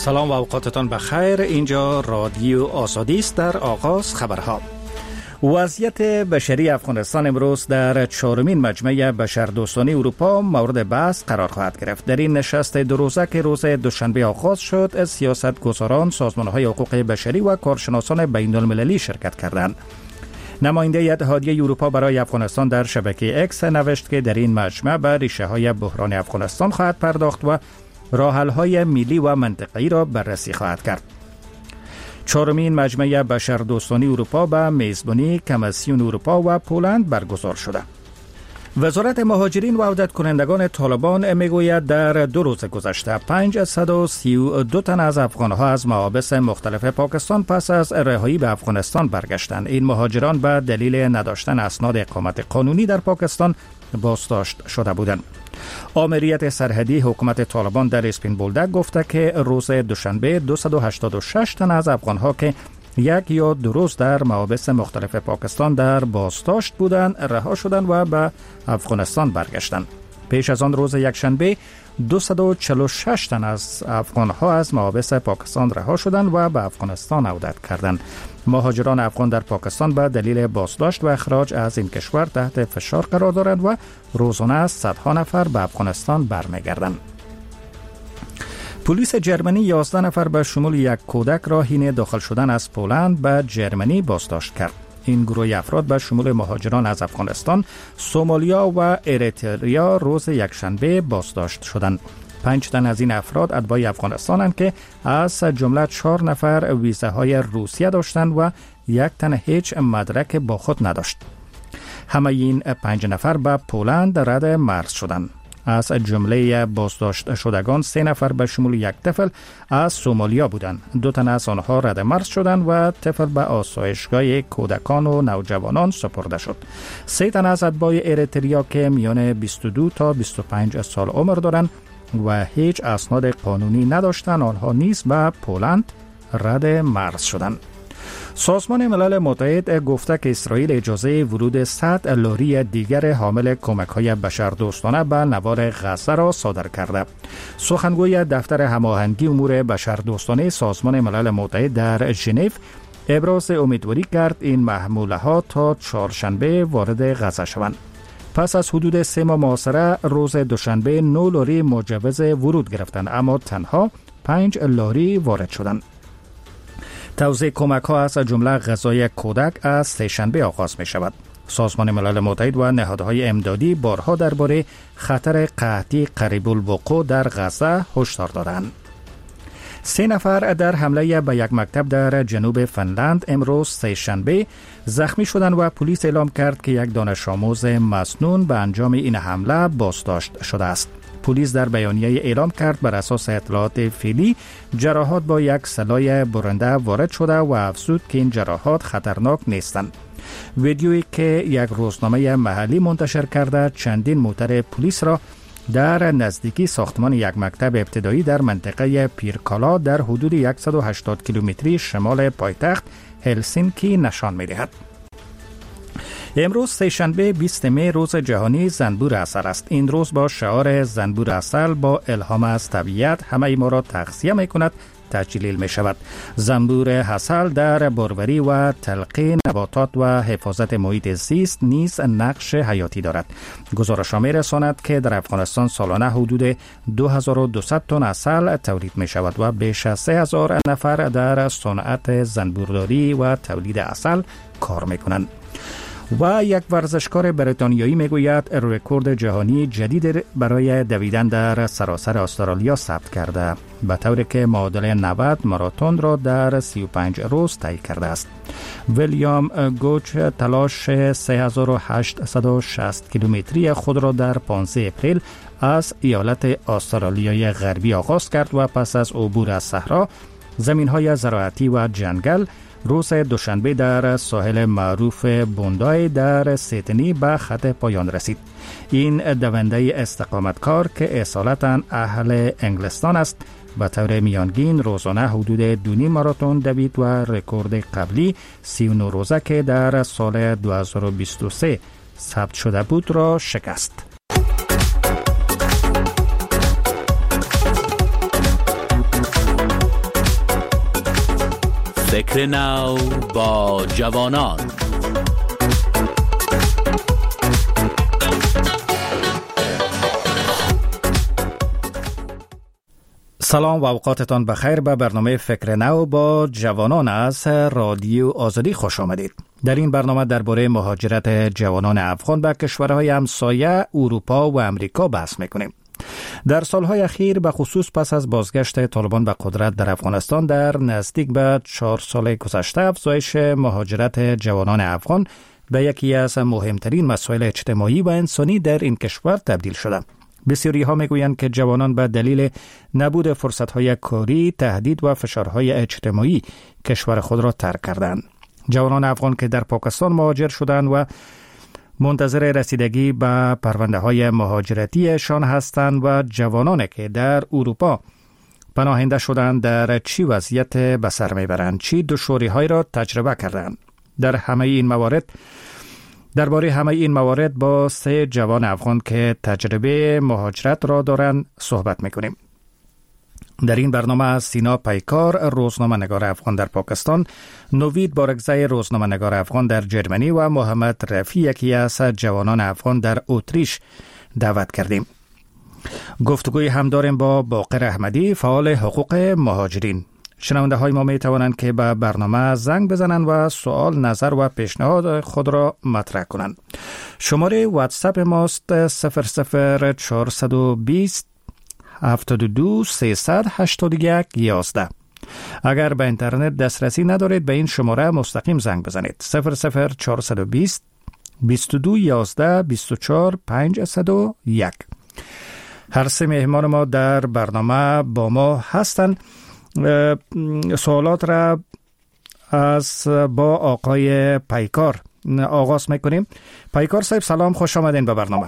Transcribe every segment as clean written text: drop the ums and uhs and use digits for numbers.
سلام و اوقاتتان بخیر. اینجا رادیو آزادی است. در آغاز خبرها. وضعیت بشری افغانستان امروز در 4مین مجمع بشردوستانه اروپا مورد بحث قرار خواهد گرفت. در این نشست دو روزه که روز دوشنبه آغاز شد، سیاستگزاران، سازمان‌های حقوق بشری و کارشناسان بین‌المللی شرکت کردند. نماینده اتحادیه اروپا برای افغانستان در شبکه اکس نوشت که در این مجمع به ریشه‌های بحران افغانستان خواهد پرداخت و راه‌حل‌های ملی و منطقه‌ای را بررسی خواهد کرد. 4مین مجمع بشردوستانه اروپا به میزبانی کمیسیون اروپا و پولند برگزار شده. وزارت مهاجرین و عودت کنندگان طالبان میگوید در 2 روز گذشته 532 تن از افغانها از محابس مختلف پاکستان پس از رهایی به افغانستان برگشتند. این مهاجران به دلیل نداشتن اسناد اقامت قانونی در پاکستان بازداشت شده بودند. آمریت سرحدی حکومت طالبان در اسپین بولدک گفته که روز دوشنبه 286 تن از افغانها که 1 یا 2 روز در محابس مختلف پاکستان در بازداشت بودند رها شدند و به افغانستان برگشتند. پیش از آن روز یکشنبه 246 تن از افغانها از محابس پاکستان رها شدند و به افغانستان عودت کردند. مهاجران افغان در پاکستان به دلیل بازداشت و اخراج از این کشور تحت فشار قرار دارند و روزانه صدها نفر به افغانستان برمیگردند. پلیس جرمنی 11 نفر به شمول یک کودک را حین داخل شدن از پولند به جرمنی بازداشت کرد. این گروه افراد به شمول مهاجران از افغانستان، سومالیا و اریتریا روز یکشنبه بازداشت شدند. 5 تن از این افراد اتباع افغانستانند که از جمله 4 نفر ویزاهای روسیه داشتند و 1 تن هیچ مدرک با خود نداشت. همه این 5 نفر به پولند رد مرز شدند. از جمله بازداشت شدگان 3 نفر به شمول 1 طفل از سومالیا بودند. 2 تن از آنها رد مرز شدند و طفل به آسایشگاه کودکان و نوجوانان سپرده شد. 3 تن از اتباع اریتریا که میان 22 تا 25 سال عمر دارند و هیچ اسناد قانونی نداشتند، آنها نیز به پولند رد مرز شدند. سازمان ملل متحد گفته که اسرائیل اجازه ورود 100 لاری دیگر حامل کمک‌های بشردوستانه به نوار غزه را صادر کرده. سخنگوی دفتر هماهنگی امور بشردوستانه سازمان ملل متحد در ژنو ابراز امیدواری کرد این محموله‌ها تا چهارشنبه وارد غزه شوند. پس از حدود 3 ماه محاصره روز دوشنبه 9 لاری مجوز ورود گرفتند، اما تنها 5 لاری وارد شدند. توزیع کمک‌ها از جمله غذای کودک از سه‌شنبه آغاز می شود. سازمان ملل متحد و نهادهای امدادی بارها درباره خطر قحطی قریب الوقوع در غزه هشدار دادند. 3 نفر در حمله به یک مکتب در جنوب فنلند امروز سه‌شنبه زخمی شدند و پلیس اعلام کرد که یک دانش آموز مسنون به انجام این حمله بازداشت شده است. پلیس در بیانیه اعلام کرد بر اساس اطلاعات فعلی جراحات با یک سلاح برنده وارد شده و افزود که این جراحات خطرناک نیستند. ویدیویی که یک روزنامه محلی منتشر کرده چندین موتر پلیس را در نزدیکی ساختمان یک مکتب ابتدایی در منطقه پیرکالا در حدود 180 کیلومتری شمال پایتخت هلسینکی نشان می‌دهد. امروز سه‌شنبه 20 می روز جهانی زنبور عسل است. این روز با شعار زنبور عسل با الهام از طبیعت همه ما را تغذیه می‌کند تجلیل می شود. زنبور عسل در باروری و تلقی نباتات و حفاظت محیط زیست نیز نقش حیاتی دارد. گزارش می رساند که در افغانستان سالانه حدود 2200 تن عسل تولید می شود و بیش از 3000 نفر در صنعت زنبورداری و تولید عسل کار می کنند. و یک ورزشکار بریتانیایی میگوید رکورد جهانی جدید برای دویدن در سراسر استرالیا ثبت کرده، به طوری که معادل 90 ماراتن را در 35 روز طی کرده است. ویلیام گوچ تلاش 3860 کیلومتری خود را در 15 اپریل از ایالت استرالیای غربی آغاز کرد و پس از عبور از صحرا، زمین‌های زراعتی و جنگل روز دوشنبه در ساحل معروف بوندای در سیدنی به خط پایان رسید. این دونده استقامتکار که اصالتاً اهل انگلستان است به طور میانگین روزانه حدود 2.5 ماراتن دوید و رکورد قبلی 39 روزه که در سال 2023 ثبت شده بود را شکست. فکر نو با جوانان. سلام و اوقاتتان بخیر. به برنامه فکر نو با جوانان از رادیو آزادی خوش آمدید. در این برنامه درباره مهاجرت جوانان افغان به کشورهای همسایه اروپا و امریکا بحث میکنیم. در سالهای اخیر به خصوص پس از بازگشت طالبان به قدرت در افغانستان در نزدیک به 4 سال گذشته، افزایش مهاجرت جوانان افغان به یکی از مهمترین مسائل اجتماعی و انسانی در این کشور تبدیل شده. بسیاری ها میگویند که جوانان به دلیل نبود فرصت‌های کاری، تهدید و فشارهای اجتماعی کشور خود را ترک کردند. جوانان افغان که در پاکستان مهاجر شدند و منتظر رسیدگی به پرونده‌های مهاجرتیشان هستند و جوانانی که در اروپا پناهنده شدند در چی وضعیت به سر میبرند، چی دشواری‌هایی را تجربه کردند. درباره همه این موارد با 3 جوان افغان که تجربه مهاجرت را دارند صحبت میکنیم. در این برنامه از سینا پیکار، روزنامه‌نگار افغان در پاکستان، نوید بارگزای، روزنامه‌نگار افغان در جرمنی و محمد رفی، یکی از جوانان افغان در اتریش، دعوت کردیم. گفتگوی هم داریم با باقر احمدی، فعال حقوق مهاجرین. شنونده های ما می توانند که به برنامه زنگ بزنند و سوال، نظر و پیشنهاد خود را مطرح کنند. شماره واتساپ ماست 00420 72 381 11. اگر به اینترنت دسترسی ندارید به این شماره مستقیم زنگ بزنید 00420 22 11 24 501. هر 3 مهمان ما در برنامه با ما هستند. سوالات را با آقای پیکار آغاز میکنیم. پیکار صاحب سلام، خوش آمدین به برنامه.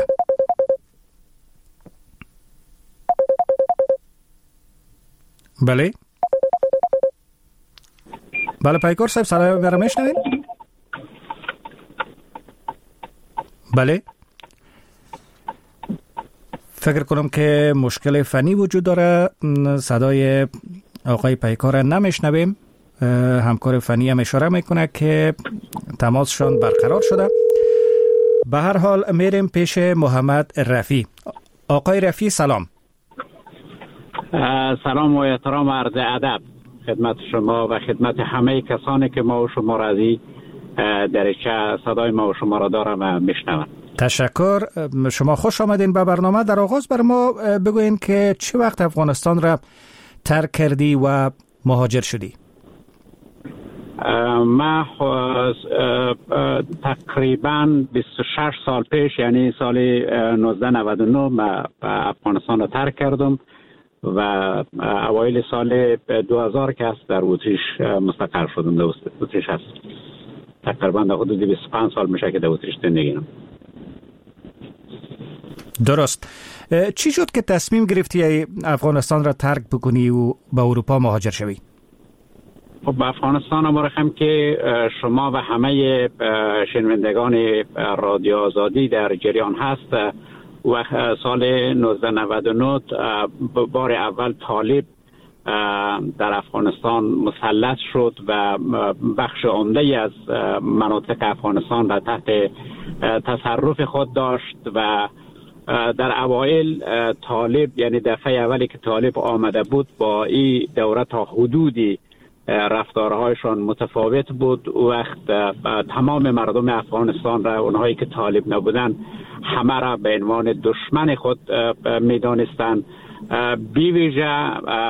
بله پیکار صاحب سلام، برام میشنوین؟ بله، فکر کنم که مشکل فنی وجود داره، صدای آقای پیکار نمیشنویم. همکار فنی هم اشاره میکنه که تماسشان برقرار شده. به هر حال میریم پیش محمد رفی. آقای رفی سلام. سلام و احترام و عرض ادب خدمت شما و خدمت همه کسانی که ما و شما را درچه صدای ما و شما را دارم و میشنوم. تشکر. شما خوش آمدین به برنامه. در آغاز بر ما بگوین که چه وقت افغانستان را ترک کردی و مهاجر شدی؟ من تقریبا 26 سال پیش، یعنی سال 1999 من افغانستان را ترک کردم و اوایل سال 2000 که است در اتریش مستقر شدم. در اتریش هست. تقریبا در حدود 25 سال میشه که در اتریش زندگی کنم. درست. چی شد که تصمیم گرفتی افغانستان را ترک بکنی و به اروپا مهاجر شوی؟ خب افغانستان امارخم که شما و همه شنوندگان رادیو آزادی در جریان هست و سال 1999 بار اول طالب در افغانستان مسلط شد و بخش عمده از مناطق افغانستان را تحت تصرف خود داشت و در اوایل طالب، یعنی دفعه اولی که طالب آمده بود، با این دوره تا حدودی رفتارهایشان متفاوت بود. وقت تمام مردم افغانستان را، اونهایی که طالب نبودن، همه را به عنوان دشمن خود میدانستند، بی ویژه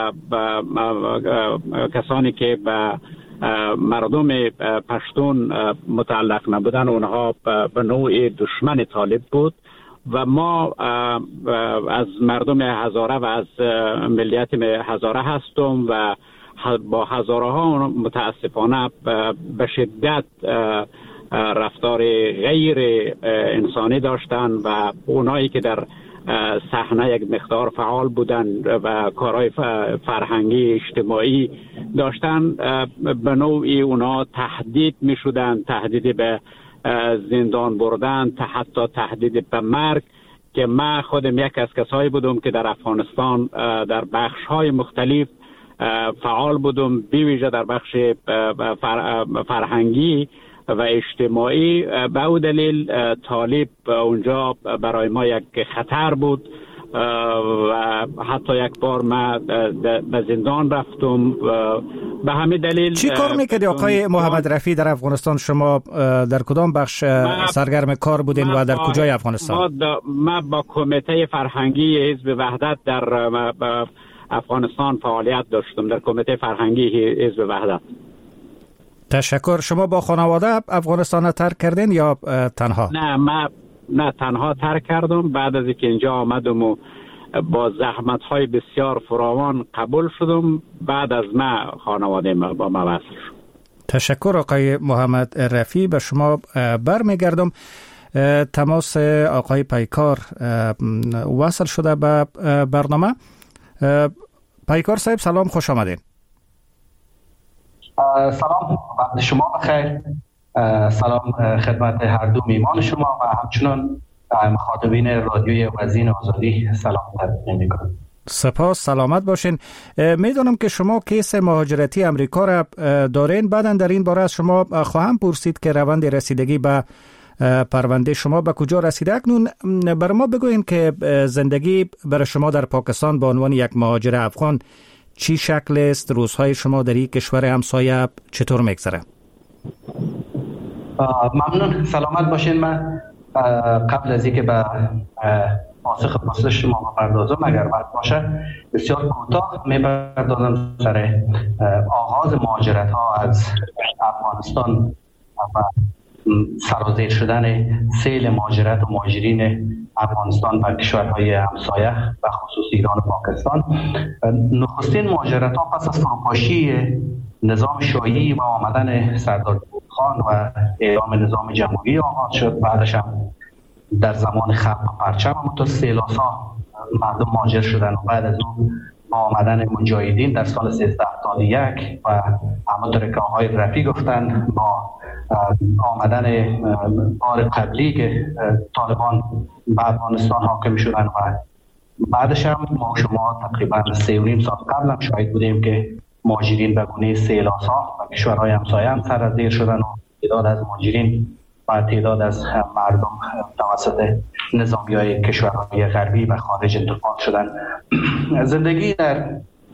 کسانی که به مردم پشتون متعلق نبودن، اونها به نوع دشمن طالب بود و ما از مردم هزاره و از ملیت هزاره هستم و با هزاره ها متاسفانه به شدت رفتار غیر انسانی داشتن و اونایی که در صحنه یک مقدار فعال بودن و کارهای فرهنگی اجتماعی داشتن، به نوعی اونا تهدید می شدن، تهدید به زندان بردن، حتی تهدید به مرگ، که من خودم یک از کسایی بودم که در افغانستان در بخش‌های مختلف فعال بودم، بی‌ویژه در بخش فرهنگی و اجتماعی. به او دلیل طالب اونجا برای ما یک خطر بود و حتی یک بار ما به زندان رفتم. به همین دلیل چی کار میکردی آقای محمد رفیع در افغانستان؟ شما در کدام بخش سرگرم کار بودین و در کجای افغانستان؟ ما با کمیته فرهنگی حزب وحدت در افغانستان فعالیت داشتم، در کمیته فرهنگی حزب وحدت. تشکر. شما با خانواده افغانستان ترک کردین یا تنها؟ نه تنها ترک کردم. بعد از اینکه اینجا آمدم و با زحمت‌های بسیار فراوان قبول شدم، بعد از ما خانواده با ما وصل شد. تشکر آقای محمد رفیع. به شما برمیگردم. تماس آقای پیکار وصل شده به برنامه. پیکار صاحب سلام، خوش آمدین. سلام، وقت شما بخیر. سلام خدمت هر دو میمان شما و همچنان مخاطبین رادیوی وزین آزادی سلام تقدیم می‌کنم. سپاس، سلامت باشین. میدونم که شما کیس مهاجرتی امریکا را دارین. بعداً در این باره از شما خواهم پرسید که روند رسیدگی به پرونده شما به کجا رسیده. اکنون بر ما بگوین که زندگی برای شما در پاکستان به عنوان یک مهاجر افغان چی شکل است؟ روزهای شما در این کشور همسایه چطور میگذره؟ ممنون، سلامت باشین. من قبل از اینکه به پاسخ پرسش شما بپردازم، اگر وقت باشه بسیار کوتاه میپردازم سر آغاز مهاجرت ها از افغانستان و سرازیر شدن سیل مهاجرت و مهاجرین افغانستان به کشورهای همسایه و خصوص ایران و پاکستان. نخستین مهاجرت ها پس از فروپاشی نظام شاهی و آمدن سردار خان و اعلام نظام جمهوری آغاز شد. بعدش هم در زمان خلق پرچم سیلاسا مردم مهاجر شدن و بعد از اون با آمدن مجاهدین در سال 1371 و همونطور که آقای رفیع گفتن با آمدن بار قبلی که طالبان به افغانستان حاکم شدن و بعدش هم ما شما تقریبا 3.5 سال قبل هم شاهد بودیم که مهاجرین به گونه سیلاسا و کشورهای همسایه هم سرازیر شدن و تعداد از مهاجرین و تعداد از مردم توسط نظامیای کشورهای غربی و خارج انتقال شدن. زندگی در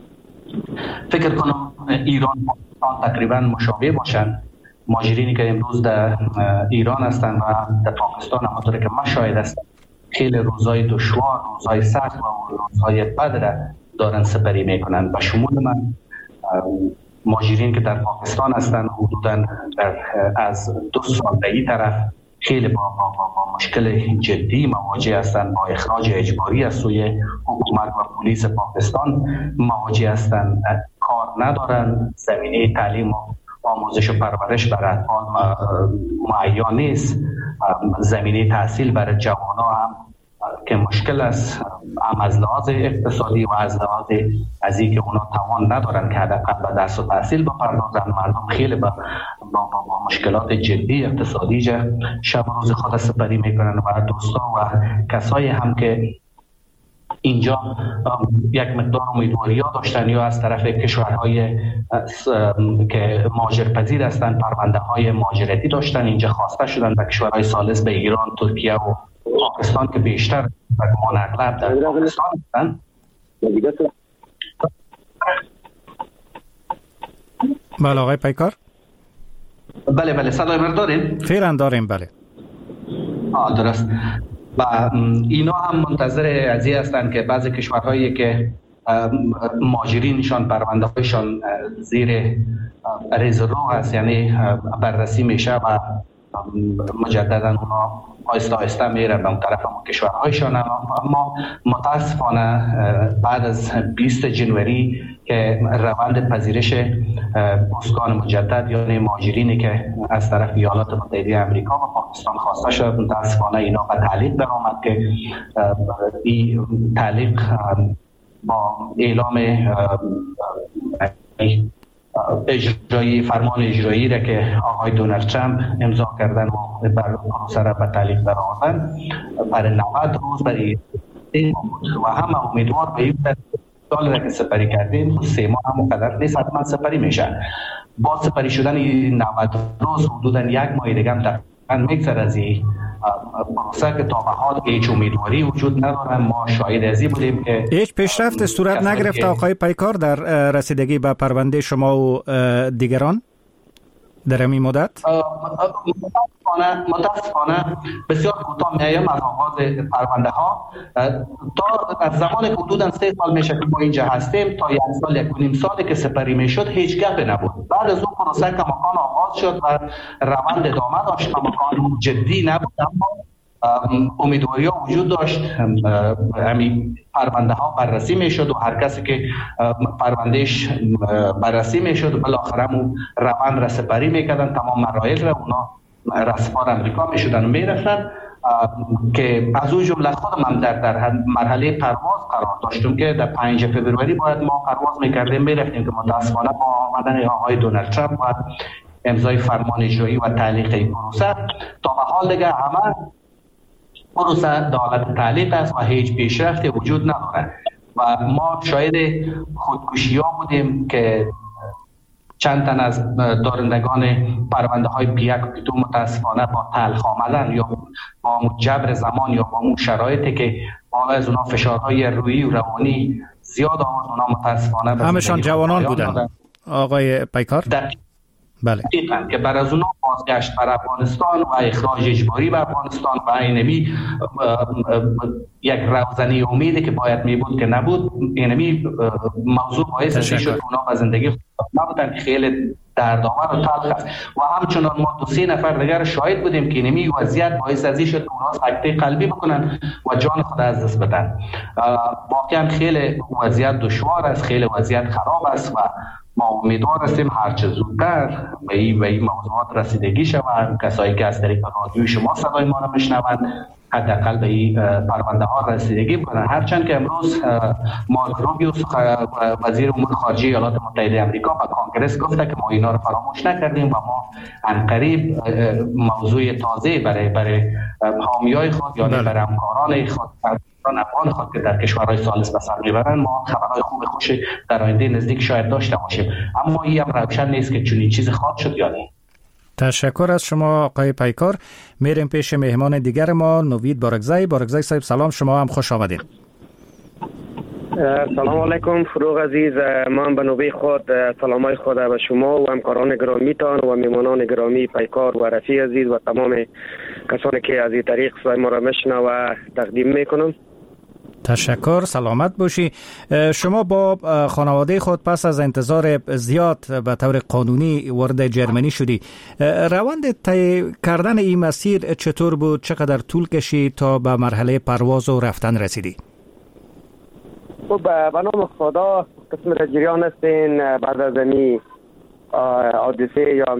فکر کنم ایران و تقریبا مشابه باشن. مهاجرینی که امروز در ایران هستند و در پاکستان همونطور که من شاهد هستم خیلی روزهای دشوار، روزهای سخت و روزهای بد را دارن سپری میکنن. و شمول من مهاجرین که در پاکستان هستند حدوداً از 2 سال به این طرف خیلی با مشکل جدی مواجه هستند، با اخراج اجباری از سوی حکومت و پلیس پاکستان مواجه هستند. کار ندارن، زمینه تعلیم و آموزش و پرورش برای اطفال مهیا نیست، زمینه تحصیل برای جوانان هم که مشکل است، هم از لحاظ اقتصادی و از لحاظ از اینکه اونا توان ندارن که حداقل به درس و تحصیل بپردازن. مردم خیلی با مشکلات جدی اقتصادی شب روز خود سپری میکنن و دوستان و کسایی هم که اینجا یک مقدار امیدواری ها داشتن یا از طرف کشورهای که مهاجرپذیر هستند پرونده های مهاجرتی داشتن اینجا خواسته شدن به کشورهای ثالث به ایران، ترکیه و پاکستان که بیشتر و اغلب در پاکستان هستند. بله آقای پیکار. بله صدای من دارین؟ فعلا داریم. بله درست. و اینا هم منتظر از این هستند که بعضی کشورهایی که مهاجرینشان پرونده هایشان زیر ریزرو هست، یعنی بررسی میشه و مجددا اونا آهسته آهسته میره به اون طرف کشورهایشان. اما متاسفانه بعد از 20 جنوری که روند پذیرش اسکان مجدد یعنی مهاجرینی که از طرف ایالات متحده آمریکا و پاکستان خواسته شد، متاسفانه اینا به تعلیق درآمد که این تعلیق با اعلام اجرایی فرمان اجرایی را که آقای دونالد ترامپ امضا کردن و بر پروسه را به تعلیق درآوردن برای 90 روز برای و هم امیدوار به این سال را که سپری کردیم 3 ماه هم مقدر نیست، حتما سپری میشه. با سپری شدن 90 روز حدودا 1 ماه دیگه هم تقریبا میگذره از این پروسه که تا به حال هیچ امیدواری وجود نداره. ما شاهد ازی بودیم که هیچ پیشرفت صورت نگرفت آقای پیکار در رسیدگی به پرونده شما و دیگران در این مدت؟ متاسفانه بسیار کوتاه میایم از آغاز پرونده ها تا از زمان که حدوداً 3 سال میشه که ما اینجا هستیم تا 1 سال 1.5 سالی که سپری میشد هیچ گپی نبود. بعد از اون پروسه کماکان آغاز شد و روند ادامه داشت، کماکان جدی نبود، اما امیدواری ها وجود داشت. همین پرونده ها بررسی میشد و هر کسی که پروندهش بررسی میشد و بالاخره روند را سپری میکردن، تمام مراحل را اونا رسپار امریکا میشدن و میرفتن که از اون جمله خودم هم در مرحله پرواز قرار داشتم که در 5 فوریه باید ما پرواز میکردیم میرفتیم که متاسفانه با آمدن آقای دونالد ترامپ و امضای فرمان اجرایی و تعلیق این پروسه تا به حال دیگه همه پروسه در حالت تعلیق است و هیچ پیشرفتی وجود نداره و ما شاهد خودکشی ها بودیم که چند تن از دارندگان پرونده های پیک و پیتو متاسفانه با تلخ آمدن یا با جبر زمان یا با شرایطی که بالا از اونا فشارهای روحی و روانی زیاد آمد، اونا متاسفانه همشان جوانان بودن آقای پیکار؟ بله. دقیقاً که بر از اونا بازگشت بر افغانستان و اخراج اجباری به افغانستان و اینمی یک روزنی امیدی که باید می بود که نبود، اینمی موضوع باعث شد که اونا به زندگی نبودن، خیلی دردآور و تلخ است. و همچنان ما 2-3 نفر دیگر شاهد بودیم که اینمی وضعیت باعث ازی شد که اونا سکته قلبی بکنن و جان خود از دست بدن. واقعا خیلی وضعیت دشوار است، خیلی وضعیت خراب است و ما امیدوار هستیم هرچه زودتر به این موضوعات رسیدگی شود. کسایی که از طریق رادیوی شما صدای ما را میشنوند حداقل به این پرونده ها رسیدگی بکنن. هرچند که امروز مارک روبیو وزیر امور خارجه ایالات متحده آمریکا به کانگرس گفته که ما اینا رو فراموش نکردیم و ما عنقریب موضوع تازه برای حامیای خود یا برای همکاران خود افغان خود که در کشورهای ثالث به سر میبرن ما خبرهای خوش در آینده نزدیک شاید داشته باشیم، اما این هم روشن نیست که چنین چیزی خواهد شد یا نه. تشکر از شما آقای پیکار. میریم پیش مهمان دیگر ما نوید بارگزی. بارگزی صاحب سلام، شما هم خوش آمدید. سلام علیکم فروغ عزیز. من به نوبه خود سلامای خود به شما و همکاران گرامیتان و میمانان گرامی پیکار و رفیع عزیز و تمام کسانی که از این طریق صدای ما را میشنوند تقدیم میکنم. تشکر، سلامت باشی. شما با خانواده خود پس از انتظار زیاد به طور قانونی وارد جرمنی شدی. روند طی کردن این مسیر چطور بود؟ چقدر طول کشید تا به مرحله پرواز و رفتن رسیدی؟ خب به نام خدا قسم را جریان هستین. بعد از این حادثه یا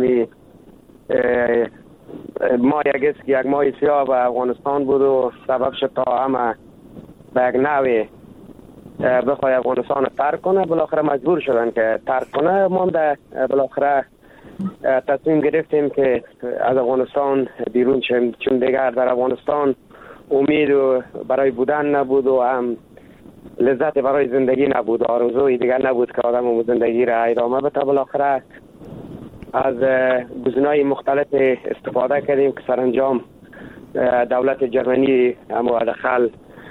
ما یک ماه سیاه به افغانستان بود و سبب شد تا همه به یک نوی بخواه افغانستان ترک کنه، بالاخره مجبور شدن که ترک کنه. ما بالاخره تصمیم گرفتیم که از افغانستان بیرون شیم، چون دیگر در افغانستان امید برای بودن نبود و هم لذت برای زندگی نبود، آرزوی دیگر نبود که آدم زندگی را ادامه بده. بالاخره از گزینه‌های مختلف استفاده کردیم که سرانجام دولت جرمنی اما داخل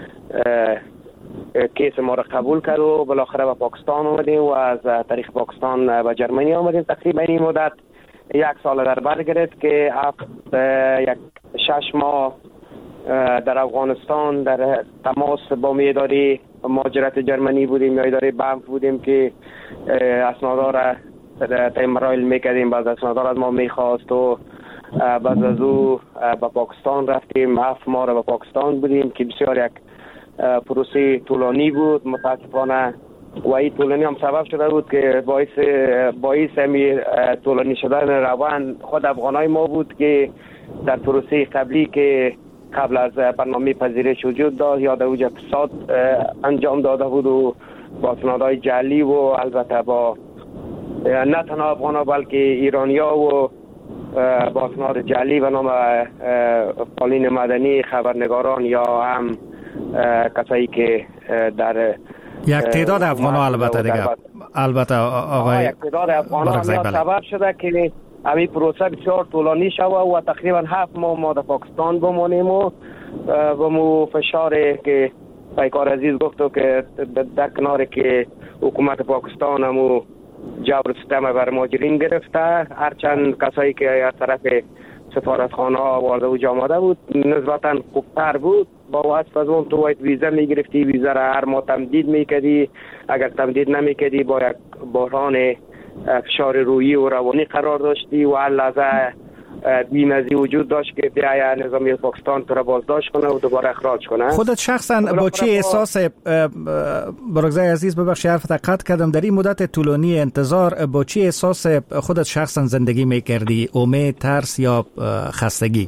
کیس ما را قبول کرد و بالاخره به پاکستان آمدیم و از طریق پاکستان به جرمنی آمدیم. تقریبا این مدت 1 سال در بر گرفت که 6 ماه در افغانستان در تماس با اداره مهاجرت جرمنی بودیم یا اداره بانک بودیم که اسنادا را طی مراحل میکردیم. بعض اسنادا از ما میخواست و بعد از او به پاکستان رفتیم. 7 ماه را به پاکستان بودیم که بسیار یک پروسه طولانی بود متاسفانه و این طولانی هم سبب شده بود که باعث همی طولانی شدن روان خود افغانای ما بود که در پروسه قبلی که قبل از برنامه پذیرش وجود داشت یا در اوج فساد انجام داده بود و با اسنادهای جعلی و البته با نه تنها افغانا بلکه ایرانیا و با اسناد جعلی و نام فعالین مدنی، خبرنگاران یا هم کسایی که در یک تعداد افغان‌ها البته دیگه، البته آقای یک تعداد افغان‌ها سبب شده که همین پروسه بسیار طولانی شده و تقریبا 7 ماه ما در پاکستان بمانیم و مو فشار که پیکار عزیز گفتو که در کنار که حکومت پاکستان همو جبر ستم بر مهاجرین گرفته، هرچند کسایی که از طرف سفارتخانه ها وارد و آمده بود نسبتا خوبتر بود. با واسطه از اون تو باید ویزا میگرفتی، ویزا را هر ماه تمدید میکردی، اگر تمدید نمیکردی با یک بحران فشار روحی و روانی قرار داشتی و هر لحظه بیمزی وجود داشت که بیاید نظامی پاکستان تو را بازداشت کنه و دوباره اخراج کنه. خودت شخصا با چه احساس، برگزای عزیز ببخشید حرفت قطع کردم، در این مدت طولانی انتظار با چه احساس خودت شخصا زندگی میکردی؟ امید، ترس یا خستگی؟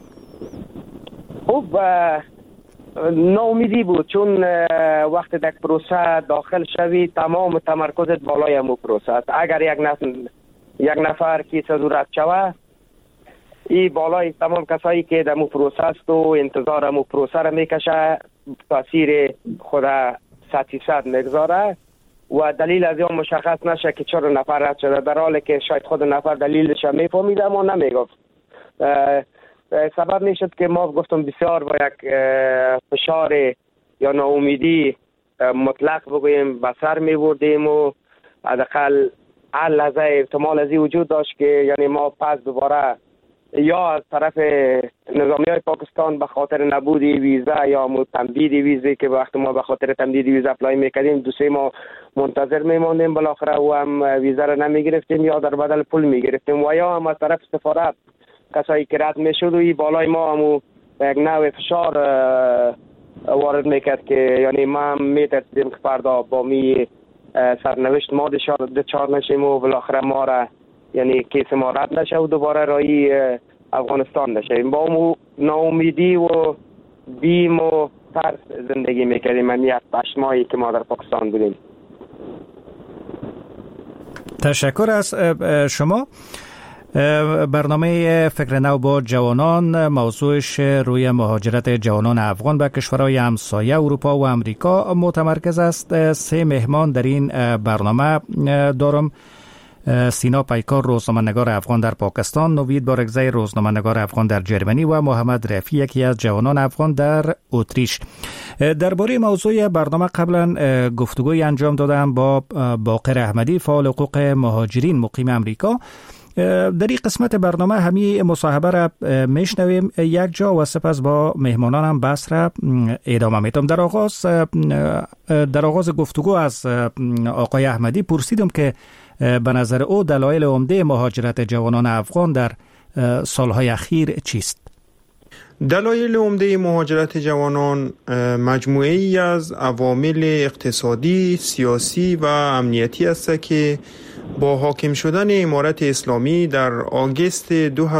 خب ناامیدی بود، چون وقتی در پروسه داخل شوی تمام تمرکزت بالای همون پروسه است. اگر یک نفر کی صدورت شوه، ای بالای تمام کسایی که در مو پروسه است و انتظار مو پروسه را میکشه تاثیر خود 100% میگذاره و دلیل از اون مشخص نشه که چرا نفر رد شده، در حالی که شاید خود نفر دلیلش میفهمیده اما نمیگفت. سبب میشد که ما گفتم بسیار با یک فشار یا ناامیدی مطلق بگوییم به سر میبردیم و حداقل هر لحظه احتمال ازی وجود داشت که یعنی ما پس دوباره یا از طرف نظامی های پاکستان به خاطر نبودی ویزا یا تمدید ویزی که وقتی ما به خاطر تمدید ویزا اپلای میکردیم 2-3 ماه منتظر میماندیم، بالاخره و هم ویزا را نمیگرفتیم یا در بدل پول میگرفتیم، و یا هم از طرف سفارت کسایی که رد میشد و این بالای ما هم یک نوع فشار وارد میکرد که یعنی ما هم میترسیدیم که فردا با می سرنوشت ما دچار نشیم و بالاخره ما را یعنی کیس ما رد نشه و دوباره رایی افغانستان نشیم. با اون ناامیدی و بیم و ترس زندگی میکردیم. من یک 8 ماهی که ما در پاکستان بودیم. تشکر از شما. برنامه فکر نو با جوانان موضوعش روی مهاجرت جوانان افغان به کشورهای همسایه اروپا و امریکا متمرکز است. 3 مهمان در این برنامه دارم: سینا پیکار، روزنامه‌نگار افغان در پاکستان، نوید بارگزای، روزنامه‌نگار افغان در جرمنی و محمد رفیع، یکی از جوانان افغان در اتریش. درباره موضوع برنامه قبلا گفتگوی انجام دادم با باقر احمدی، فعال حقوق مهاجرین مقیم امریکا. در این قسمت برنامه همین مصاحبه را میشنویم یک جا و سپس با مهمانانم بحث را ادامه میدم. در آغاز گفتگو از آقای احمدی پرسیدم که به نظر او دلایل عمده مهاجرت جوانان افغان در سالهای اخیر چیست؟ دلایل عمده مهاجرت جوانان مجموعه ای از عوامل اقتصادی، سیاسی و امنیتی است که با حاکم شدن امارت اسلامی در آگوست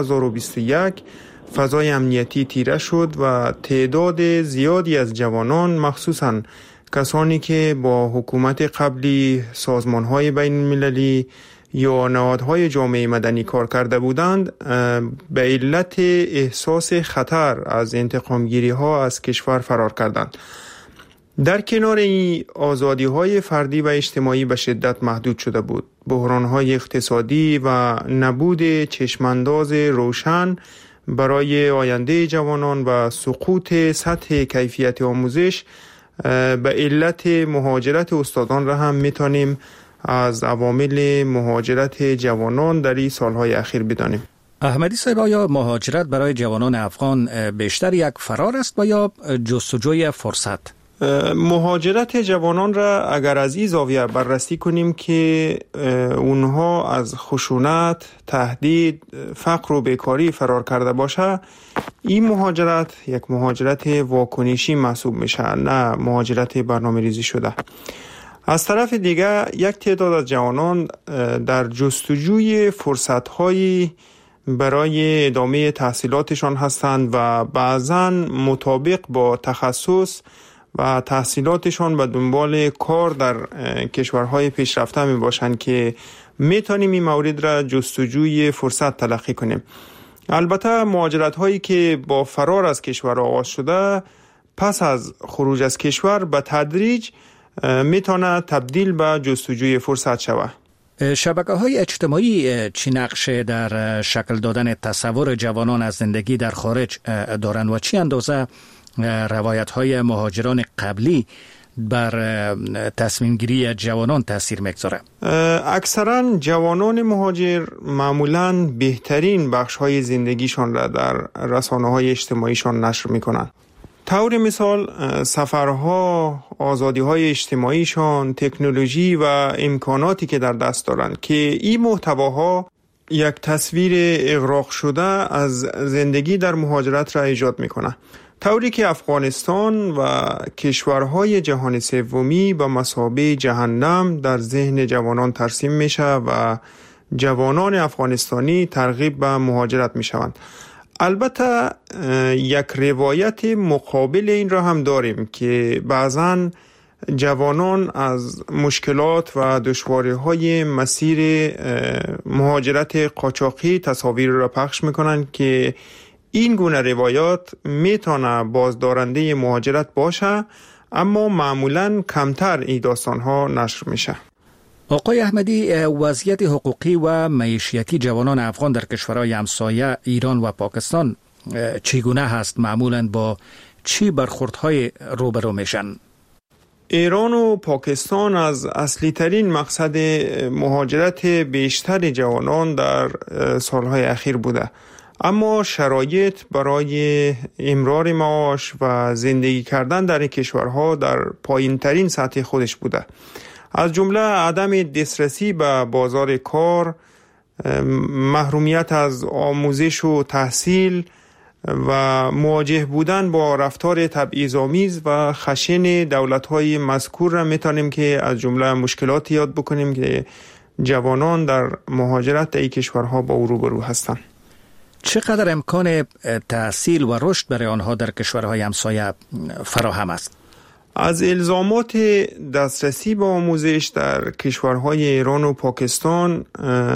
2021 فضای امنیتی تیره شد و تعداد زیادی از جوانان، مخصوصاً کسانی که با حکومت قبلی، سازمان‌های بین المللی یا نهادهای جامعه مدنی کار کرده بودند، به علت احساس خطر از انتقامگیری‌ها از کشور فرار کردند. در کنار این آزادی‌های فردی و اجتماعی به شدت محدود شده بود. بحران‌های اقتصادی و نبود چشمانداز روشن برای آینده جوانان و سقوط سطح کیفیت آموزش به علت مهاجرت استادان را هم میتونیم از عوامل مهاجرت جوانان در این سالهای اخیر بدانیم. احمدی صاحب، آیا مهاجرت برای جوانان افغان بیشتر یک فرار است و یا جستجوی فرصت؟ مهاجرت جوانان را اگر از این زاویه بررسی کنیم که اونها از خشونت، تهدید، فقر و بیکاری فرار کرده باشه، این مهاجرت یک مهاجرت واکنشی محسوب میشه، نه مهاجرت برنامه ریزی شده. از طرف دیگه یک تعداد از جوانان در جستجوی فرصت‌هایی برای ادامه تحصیلاتشان هستند و بعضاً مطابق با تخصص و تحصیلاتشان به دنبال کار در کشورهای پیشرفته می باشند که می توانیم این مورد را جستجوی فرصت تلقی کنیم. البته مهاجرت هایی که با فرار از کشور آغاز شده، پس از خروج از کشور به تدریج میتونه تبدیل به جستجوی فرصت شود. شبکه‌های اجتماعی چی نقش در شکل دادن تصور جوانان از زندگی در خارج دارند و چی اندازه روایت‌های مهاجران قبلی بر تصمیم گیری جوانان تاثیر میگذاره؟ اکثرا جوانان مهاجر معمولاً بهترین بخش‌های زندگیشان را در رسانه‌های اجتماعیشان نشر می‌کنند. طور مثال سفرها، آزادی‌های اجتماعیشان، تکنولوژی و امکاناتی که در دست دارند که این محتواها یک تصویر اغراق شده از زندگی در مهاجرت را ایجاد می‌کنند. طوری که افغانستان و کشورهای جهان سومی به مثابه جهنم در ذهن جوانان ترسیم میشه و جوانان افغانستانی ترغیب به مهاجرت میشوند. البته یک روایت مقابل این را هم داریم که بعضاً جوانان از مشکلات و دشواری‌های مسیر مهاجرت قاچاقی تصاویر را پخش میکنند که این گونه روایات میتونه بازدارنده مهاجرت باشه، اما معمولاً کمتر این داستان‌ها نشر میشه. آقای احمدی، وضعیت حقوقی و معیشتی جوانان افغان در کشورهای همسایه ایران و پاکستان چگونه هست؟ معمولاً با چی برخوردهای روبرو میشن؟ ایران و پاکستان از اصلی ترین مقصد مهاجرت بیشتر جوانان در سالهای اخیر بوده، اما شرایط برای امرار معاش و زندگی کردن در این کشورها در پایین ترین سطح خودش بوده. از جمله عدم دسترسی به بازار کار، محرومیت از آموزش و تحصیل و مواجه بودن با رفتار تبعیض‌آمیز و خشن دولت‌های مذکور را میتونیم که از جمله مشکلات یاد بکنیم که جوانان در مهاجرت در این کشورها با او روبرو هستند. چقدر امکان تحصیل و رشد برای آنها در کشورهای همسایه فراهم است؟ از الزامات دسترسی به آموزش در کشورهای ایران و پاکستان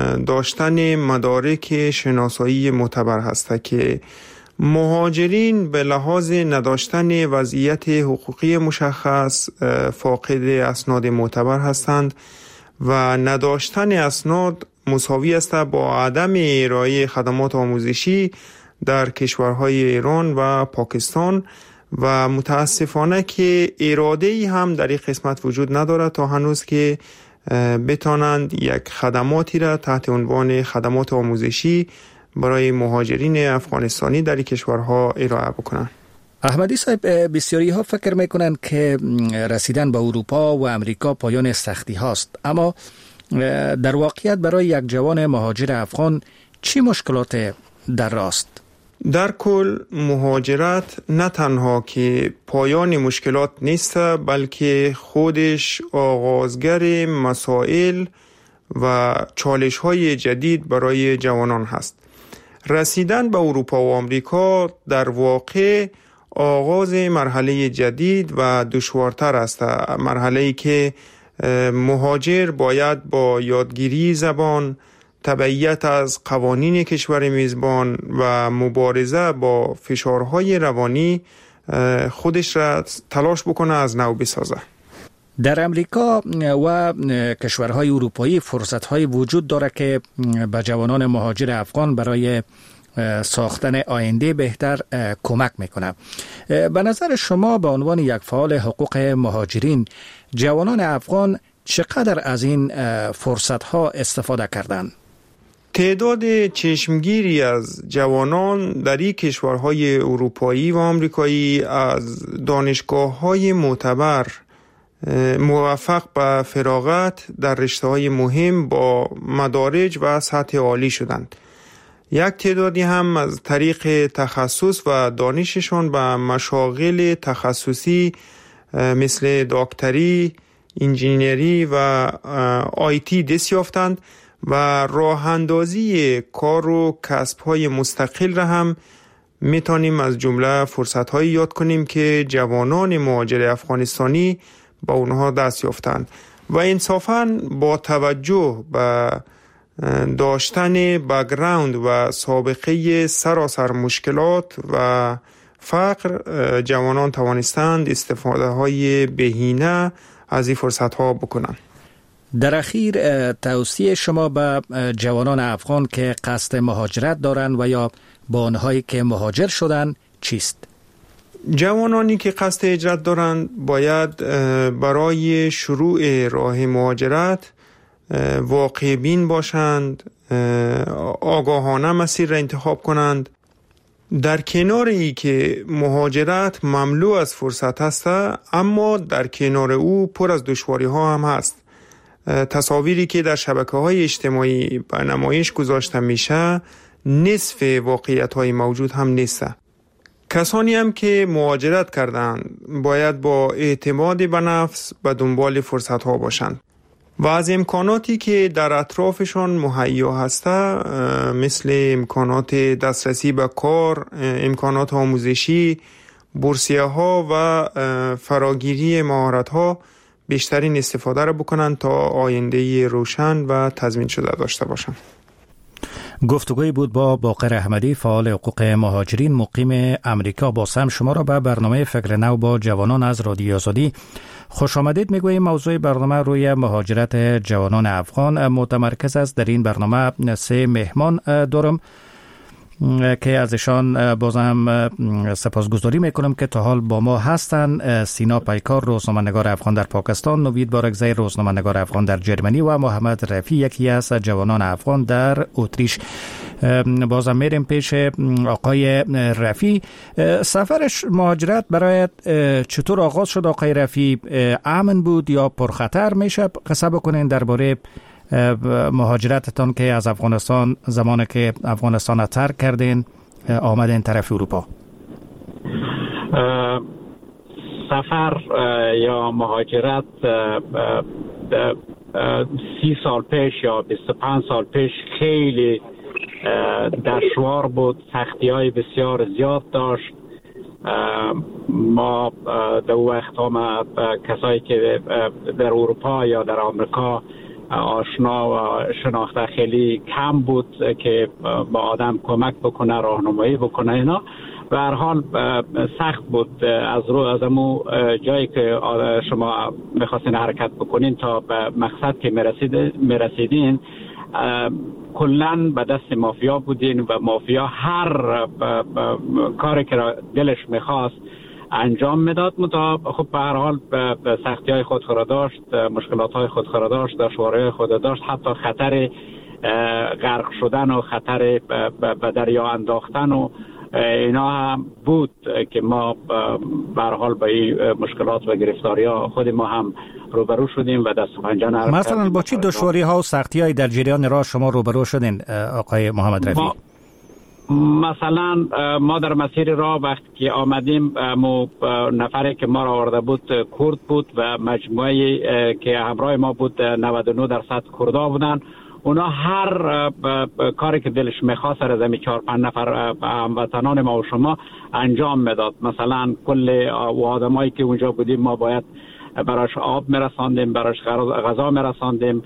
داشتن مدارک شناسایی معتبر هست که مهاجرین به لحاظ نداشتن وضعیت حقوقی مشخص فاقد اسناد معتبر هستند و نداشتن اسناد مساوی است با عدم ارائه خدمات آموزشی در کشورهای ایران و پاکستان و متاسفانه که اراده‌ای هم در این قسمت وجود ندارد تا هنوز که بتانند یک خدماتی را تحت عنوان خدمات آموزشی برای مهاجرین افغانستانی در این کشورها ارائه بکنند. احمدی صاحب، بسیاری ها فکر میکنند که رسیدن به اروپا و امریکا پایان سختی هاست، اما در واقعیت برای یک جوان مهاجر افغان چی مشکلات در راست؟ در کل مهاجرت نه تنها که پایان مشکلات نیست، بلکه خودش آغازگر مسائل و چالش‌های جدید برای جوانان هست. رسیدن به اروپا و آمریکا در واقع آغاز مرحله جدید و دشوارتر است، مرحله‌ای که مهاجر باید با یادگیری زبان، تبعیت از قوانین کشور میزبان و مبارزه با فشارهای روانی خودش را تلاش بکنه از نو بسازه. در امریکا و کشورهای اروپایی فرصت‌های وجود داره که به جوانان مهاجر افغان برای ساختن آینده بهتر کمک میکنه. به نظر شما به عنوان یک فعال حقوق مهاجرین، جوانان افغان چقدر از این فرصت‌ها استفاده کردند؟ تعداد چشمگیری از جوانان در این کشورهای اروپایی و آمریکایی از دانشگاه‌های معتبر موفق به فراغت در رشته‌های مهم با مدارج و سطح عالی شدند. یک تعدادی هم از طریق تخصص و دانششان به مشاغل تخصصی مثل دکتری، انجینری و آیتی دست یافتند و راه اندازی کار و کسب‌های مستقل را هم میتونیم از جمله فرصت‌هایی یاد کنیم که جوانان مهاجر افغانستانی با اونها دست یافتند و انصافاً با توجه به داشتن بک‌گراند و سابقه سراسر مشکلات و فقر، جوانان توانستند استفاده های بهینه از این فرصت ها بکنن. در اخیر توصیه شما به جوانان افغان که قصد مهاجرت دارند و یا با آنهایی که مهاجر شدن چیست؟ جوانانی که قصد هجرت دارند باید برای شروع راه مهاجرت واقع بین باشند، آگاهانه مسیر را انتخاب کنند. در کنار ای که مهاجرت مملو از فرصت است، اما در کنار او پر از دشواری ها هم هست. تصاویری که در شبکه‌های اجتماعی به نمایش گذاشته میشه نصف واقعیت های موجود هم نیست. کسانی هم که مهاجرت کردند باید با اعتماد به نفس به دنبال فرصت ها باشند و از امکاناتی که در اطرافشان مهیا هسته، مثل امکانات دسترسی به کار، امکانات آموزشی، بورسیه ها و فراگیری مهارت ها، بیشترین استفاده را بکنند تا آینده روشن و تضمین شده داشته باشند. گفتگوی بود با باقر احمدی، فعال حقوق مهاجرین مقیم امریکا. با سهم شما را به برنامه فکر نو با جوانان از رادیو آزادی خوش آمدید میگوییم. موضوع برنامه روی مهاجرت جوانان افغان متمرکز است. در این برنامه 3 مهمان دارم که ازشان بازم سپاسگزاری میکنم که تا حال با ما هستند. سینا پیکار، روزنامه‌نگار افغان در پاکستان، نوید بارکزی، روزنامه‌نگار افغان در جرمنی و محمد رفی، یکی از جوانان افغان در اتریش. بازم میریم پیش آقای رفی. سفرش مهاجرت برای چطور آغاز شد آقای رفی؟ امن بود یا پرخطر؟ میشه قصه بکنین درباره مهاجرتتان که از افغانستان، زمانی که افغانستان ترک کردین آمدین طرف اروپا؟ سفر یا مهاجرت 30 سال پیش یا 25 سال پیش خیلی دشوار بود، سختی های بسیار زیاد داشت. ما در وقت هم کسایی که در اروپا یا در آمریکا آشنا و شناخته خیلی کم بود که با آدم کمک بکنه، راهنمایی بکنه. اینا به هر حال سخت بود. از امو جایی که شما میخواستین حرکت بکنین تا به مقصد که میرسیدین کلن به دست مافیا بودین و مافیا هر کاری که دلش میخواست انجام میداد. خب به هر حال سختی های خود را داشت، مشکلات های خود را داشت، دشواری خود داشت، حتی خطر غرق شدن و خطر به دریا انداختن و اینا هم بود که ما به هر حال با این مشکلات و گرفتاری ها خود ما هم روبرو شدیم و دست و پنجه نرم. مثلا با چی دشواری ها و سختی های در جریان راه شما روبرو شدین آقای محمد رفی؟ مثلا ما در مسیر راه وقتی که آمدیم نفری که ما را آورده بود کرد بود و مجموعه که همراه ما بود 99% کردا بودن. اونا هر کاری که دلش میخواست از همین 4-5 نفر هموطنان ما و شما انجام میداد. مثلا کل آدمایی که اونجا بودیم ما باید براش آب میرساندیم، براش غذا میرساندیم،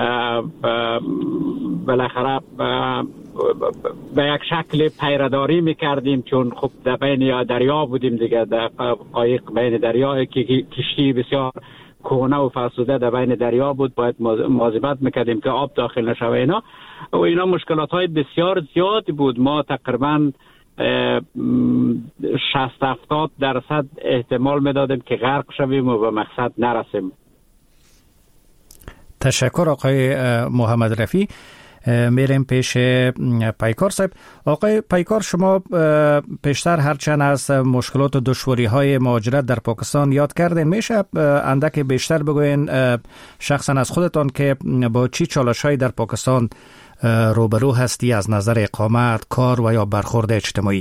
بالاخره به یک شکل پیرداری میکردیم چون خب در بین دریا بودیم دیگه، در قایق بین دریا که کشتی بسیار کهنه و فرسوده در بین دریا بود، باید مواظبت میکردیم که آب داخل نشوه. اینا مشکلات های بسیار زیادی بود. ما تقریبا 60-70% احتمال میدادیم که غرق شویم و به مقصد نرسیم. تشکر آقای محمد رفی. میریم پیش پیکار صاحب. آقای پیکار، شما پیشتر هرچند از مشکلات و دشواری های مهاجرت در پاکستان یاد کردین، میشه اندک بیشتر بگوین شخصا از خودتان که با چی چالش های در پاکستان روبرو هستی از نظر اقامت، کار و یا برخورد اجتماعی؟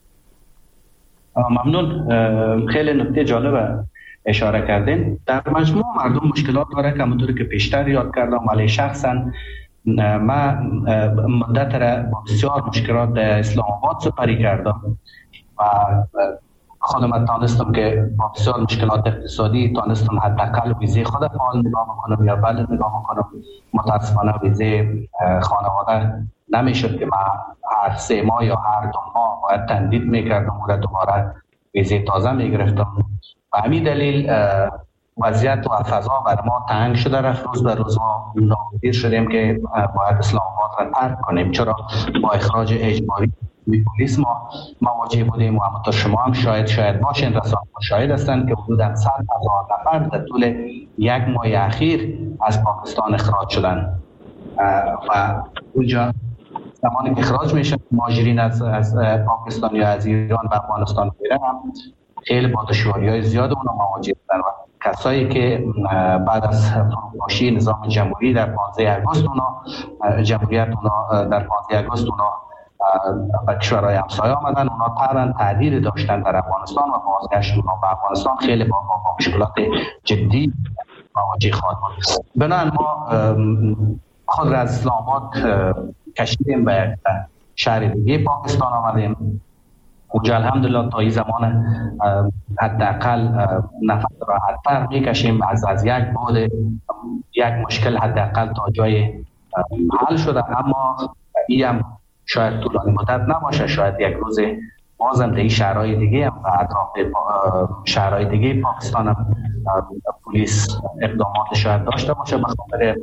ممنون. خیلی نکته جالب اشاره کردین. در مجموع مردم مشکلات داره که همونطوری که پیشتر یاد کردم، ولی شخصا من مدت را با بسیار مشکلات در اسلام آباد سپری کردم و خودم تانستم که با بسیار مشکلات اقتصادی تانستم حداقل ویزه خود فعال نگاه کنم یا بلد نگاه کنم. متاسفانه ویزه خانواده نمیشد که من هر 3 ماه یا هر 2 ماه باید تمدید میکردم و دوباره ویزه تازه میگرفتم. و همین دلیل وضعیت و فضا بر ما تنگ شده رفت. روز به روز ما ناگزیر شدیم که باید اسلام آباد را ترک کنیم، چرا با اخراج اجباری پلیس ما مواجه بودیم و همونطور شما هم شاید باشین، رسانه‌ها شاهد هستند که حدوداً 100,000 نفر در طول یک ماه اخیر از پاکستان اخراج شدند و اونجا زمانی که اخراج میشن مهاجرین از پاکستان یا از ایران و افغانستان میرن هم خیلی با دشواری‌های زیاد اونا مواجه هستند و کسایی که بعد از فروپاشی نظام جمهوری در 15 آگوست جمهوریت در 15 آگوست به کشورهای همسایه آمدن، اونا طبعا تعدیل داشتن در افغانستان و بازگشت اونا به افغانستان خیلی با مشکلات جدی مواجه خواهد بود. بنابراین ما خود را از اسلام آباد کشیدیم به شهر دیگه پاکستان آمدیم. اونجا الحمدلله تا این زمان حداقل نفس راحت‌تر میکشیم از یک بود یک مشکل حداقل تا جای حل شده، اما این هم شاید طولانی مدت نباشه. شاید یک روز بازم در این شهرهای دیگه هم و اطراف شهرهای دیگه پاکستان هم پلیس اقدامات شاید داشته باشه به خاطر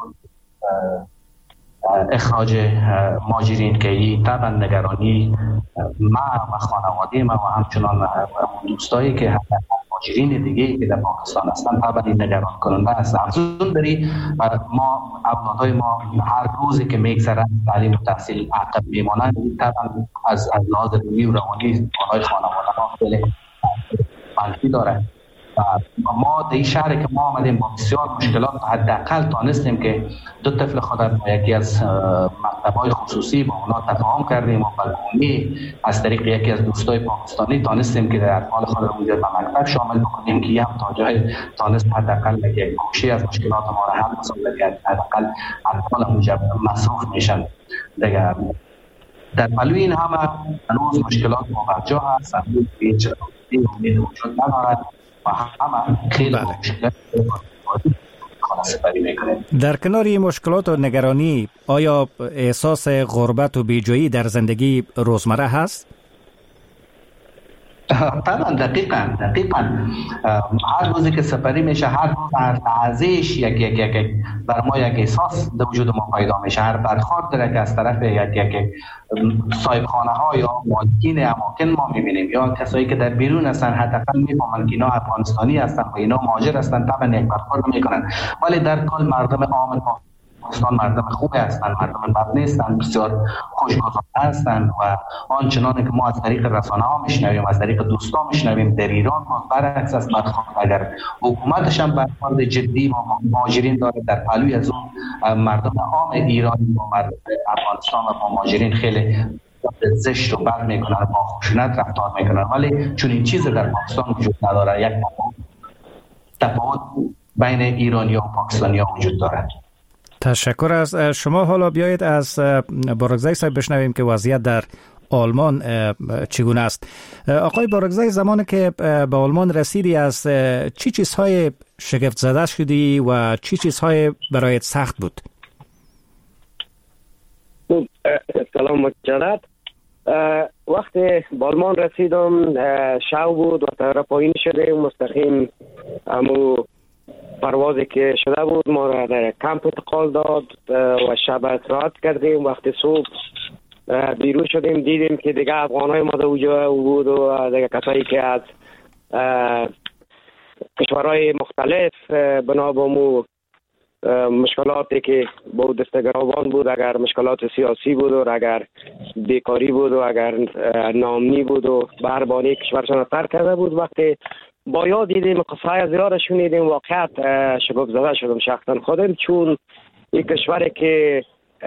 اخراج مهاجرین که این طبعا نگرانی ما و خانواده ما و همچنان دوستایی که مهاجرین دیگه که در پاکستان هستن طبعا این نگران کننده است. افزون داری ما اولادای ما هر روزی که میگذره تعلیم و تحصیل عقب میمانند، طبعا از لحاظ روحی و روانی بالای خانواده ما خیلی منفی داره. ما در این شهر که ما آمدیم با بسیار مشکلات حداقل تانستیم که دو طفل خود با یکی از مکتب‌های خصوصی با اونا تفاهم کردیم و بالقومی از طریق یکی از دوستای پاکستانی تانستیم که در اطفال خود رو اونجا به مکتب شامل بکنیم که هم تا جای تانست حداقل یک گوشه از مشکلات ما را حل کنیم، حداقل اطفال اونجا مصروف میشن دیگه. در پلوی این همه هنوز مشکلات مواجه هست، هنوز هیچ امید وجود ندارد و همه خیلی مشکلات در کنار این مشکلات و نگرانی، آیا احساس غربت و بیجایی در زندگی روزمره هست؟ طبعا دقیقاً هر روزی که سفری میشه، هر روز هر لحظهش یک بر ما یک احساس در وجود ما پیدا میشه. هر برخورد داره که از طرف یک صاحبخانه ها یا مالکین اماکن ما میبینیم یا کسایی که در بیرون هستن حداقل میفهمن که اینا افغانستانی هستن و اینا مهاجر هستن، طبعا یک برخورد میکنن. ولی در کل مردم عام پاکستان مردم خوبی هستند، مردم بد نیستند، بسیار خوشگذار هستند و آنچنان که ما از طریق رسانه ها میشنویم، از طریق دوستا میشنویم در ایران ما برعکس است. اگر حکومتش هم برخورد جدی با مهاجرین داره، در پلوی از اون مردم عام ایرانی با مردم افغانستان و با مهاجرین خیلی زشت و بد میکنن، با خشونت رفتار میکنن. ولی چون این چیز در پاکستان وجود نداره، یک تفاوت بین ایرانی و پاکستانی ها وجود داره. تشکر از شما. حالا بیایید از بارگزای صاحب بشنویم که وضعیت در آلمان چگونه است. آقای بارگزای، زمانی که به آلمان رسیدی از چی چیزهای شگفت زده شدی و چی چیزهای برایت سخت بود؟ سلام مجدد. وقتی به آلمان رسیدم شب بود و طیاره پایین شده مستقیم امو پروازی که شده بود ما را در کمپ انتقال داد و شب استراحت کردیم. وقتی صبح بیرون شدیم دیدیم که دیگه افغانای ما در اونجا بود و دیگه کسایی که از کشورهای مختلف بنا به مو مشکلاتی که با دستگرابان بود، اگر مشکلات سیاسی بود و اگر بیکاری بود و اگر نامنی بود و بربانی کشورشان ترک کرده بود، وقتی با یاد دیدیم قصه زیاد شنیدیم واقعیت شگفت زده شدم شخصا خودم، چون یک کشوری که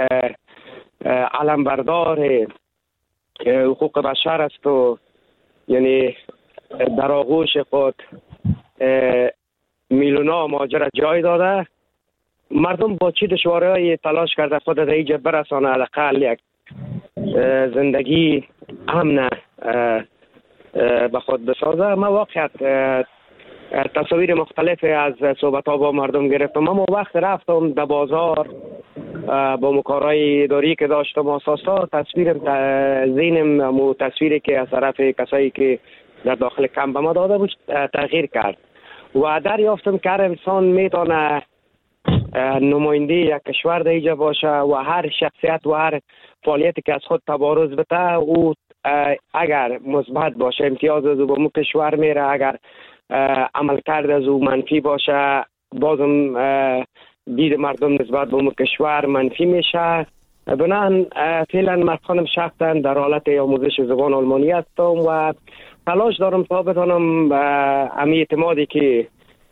علمبردار حقوق بشر است و یعنی در آغوش خود میلیون‌ها مهاجر جای داده، مردم با چی دشواری‌های تلاش کرده خود را اینجا برسانه حداقل یک زندگی امن به خود بسازه. ما واقعیت تصاویر مختلفی از صحبت‌ها با مردم گرفتم. اما وقت رفتم در بازار با مکارهای اداری که داشتم اساسا تصویر ذهنم و تصویری که از طرف کسایی که در داخل کمپ ما داده بود تغییر کرد. و دریافتم که هر انسان میتونه نماینده یک کشور در اینجا باشه و هر شخصیت و هر فعالیتی که از خود تبارز بده او اگر مثبت باشه امتیاز از او به مو کشور میره، اگر عملکرد از او منفی باشه بازم دید مردم نسبت به مو کشور منفی میشه. بنابراین فعلا من خودم شخصا در حالت آموزش زبان آلمانی هستم و تلاش دارم تا بتونم امی اعتمادی که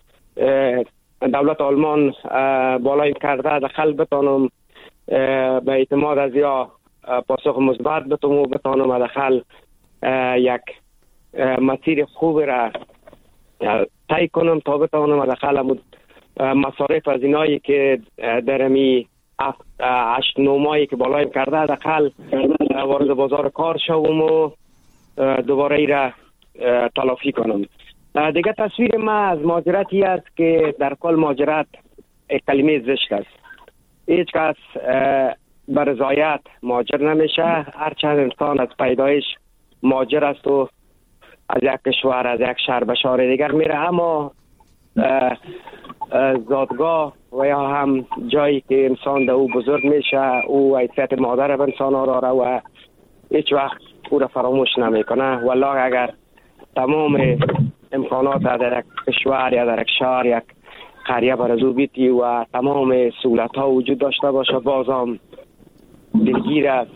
دولت آلمان بالایم کرده دخل بتونم به اعتماد از یا پاسخ مثبت بتونم دخل یک مسیر خوب را طی کنم تا بتونم دخل مصارف از اینایی که در امی 8-9 ماهی که بالایم کرده دخل وارد بازار کار شوم و دوباره ای را تلافی کنم. دیگه تصویر ما از مهاجرتی است که در کل مهاجرت کلمه زشت است. هیچ کس به رضایت مهاجر نمیشه. هر چند انسان از پیدایش مهاجر است و از یک کشور از یک شهر به شهر دیگر میره، اما زادگاه و یا هم جایی که انسان در او بزرگ میشه او حیثیت مادر به انسان ها داره و هیچ وقت او را فراموش نمیکنه. والله اگر تمام امکانات در یک کشور یا در یک شهر یک قریه بر از او بیتی و تمام سهولت ها وجود داشته باشه بازم دلگیر است،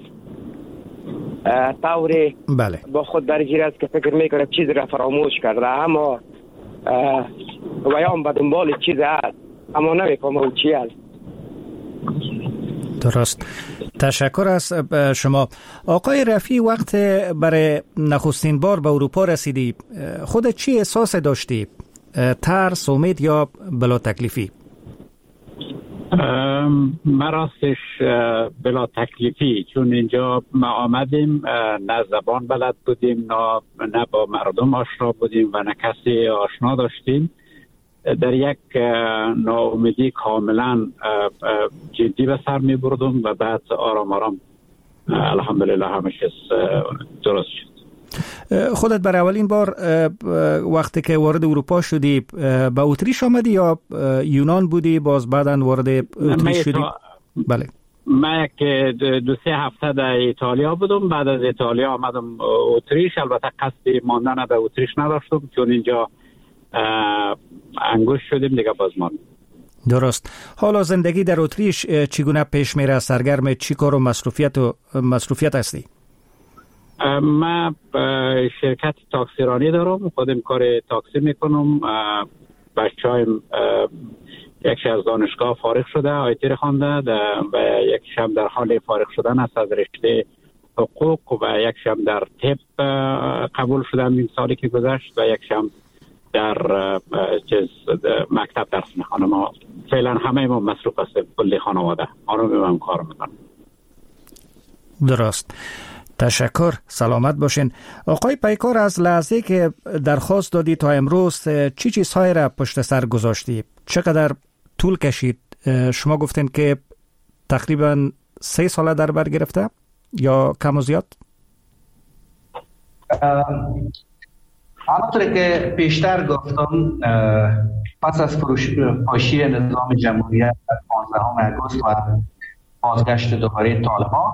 طوری با خود درگیر است که فکر میکنه چیزی را فراموش کرده، اما و یا به دنبال چیز هست اما نمیفهمه او چی است. درست. تشکر از شما. آقای رفیع، وقت برای نخستین بار به اروپا رسیدی خودت چی احساس داشتی؟ ترس، امید یا بلا تکلیفی؟ ما راستش بلا تکلیفی، چون اینجا ما آمدیم نه زبان بلد بودیم نه با مردم آشنا بودیم و نه کسی آشنا داشتیم. در یک ناامیدی کاملا جدی به سر می بردم و بعد آرام آرام الحمدلله همه چیز درست شد. خودت برای اولین بار وقتی که وارد اروپا شدی به اتریش آمدی یا یونان بودی باز بعداً وارد اتریش شدی؟ بله. من یک 2-3 هفته در ایتالیا بودم، بعد از ایتالیا آمدم اتریش. البته قصد ماندن در اتریش نداشتم چون اینجا انگوش شدیم دیگه باز ماندم. درست. حالا زندگی در اتریش چگونه پیش میره؟ سرگرم چی کار و مصروفیت هستی؟ من شرکت تاکسیرانی دارم، خودم کار تاکسی میکنم. بچه‌هایم یکیش از دانشگاه فارغ شده، آیتی خوانده و یکیش هم در حال فارغ شدن است از رشته حقوق و یکیش هم در طب قبول شدن این سالی که گذشت و یکیش هم در مکتب درس میخوانم. ما فعلا همه ما مصروف هستیم، کلی خانواده هم کار میکنم. درست. تشکر. سلامت باشین. آقای پیکار، از لحظه که درخواست دادی تا امروز چی چیزهایی را پشت سر گذاشتی؟ چقدر طول کشید؟ شما گفتین که تقریبا 3 ساله در بر گرفته یا کم و زیاد؟ همونطور که پیشتر گفتم پس از فروپاشی نظام جمهوریت 15 آگوست و بازگشت دوباره طالبان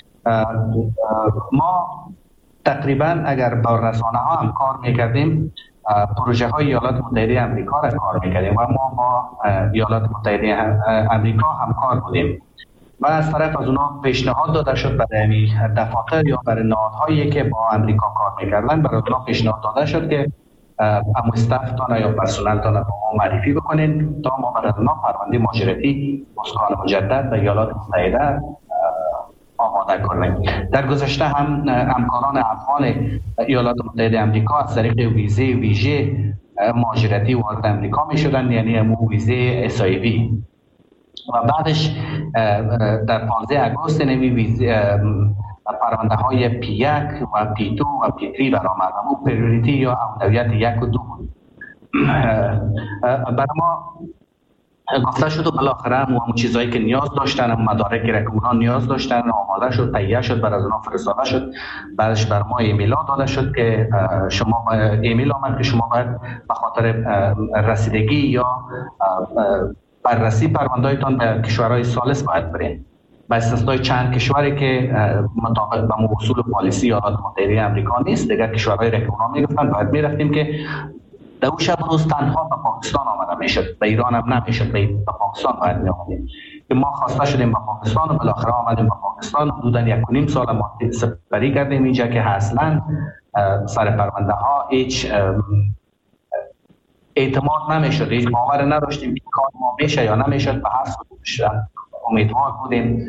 ما تقریبا اگر با رسانه ها هم کار میکردیم پروژه های ایالات متحده امریکا را کار میکردیم و ما با ایالات متحده امریکا همکار بودیم و از طرف از اونا پیشنهاد داده شد برای دفاتر یا برای نهادهایی که با امریکا کار میکردن، برای اونا پیشنهاد داده شد که هم استافتان یا پرسنلتان با ما معرفی بکنین تا ما برای اونا پرونده مهاجرتی اسکان مجدد به ایالات متحده آماده کنیم. در گذشته هم همکاران افغان ایالات متحده امریکا از طریق ویژه مهاجرتی وارد امریکا می شدن، یعنی همون ویزه SIV و بعدش در 15 آگوست پرونده های P1 و P2 و P3 برآمد. همون پریوریتی یا اولویت 1 و 2 برای ما گفته شد و بالاخره همون چیزایی که نیاز داشتن، مدارکی را که اونا نیاز داشتن آماده شد، تهیه شد، بر از اونا فرستاده شد. بعدش بر ما ایمیل داده شد که شما ایمیل آمد که شما باید به خاطر رسیدگی یا بررسی پرونده‌تان به کشورهای ثالث باید برین. با استثنای چند کشوری که مطابق با اصول پالیسی ایالات متحده آمریکا نیست، دیگر کشورهایی را که اونا میگفتن باید میرفتیم که در اون شب روز تنها به پاکستان آمده میشد، به ایران هم نمیشد، به پاکستان باید می آمدیم. که ما خواسته شدیم به پاکستان و بالاخره آمدیم به پاکستان. حدودا 1.5 سال ما سپری کردیم اینجا که اصلا سر پرونده ها هیچ اعتماد نمیشد، هیچ باور نداشتیم که کار ما میشه یا نمیشد. به هر صورت امیدوار بودیم،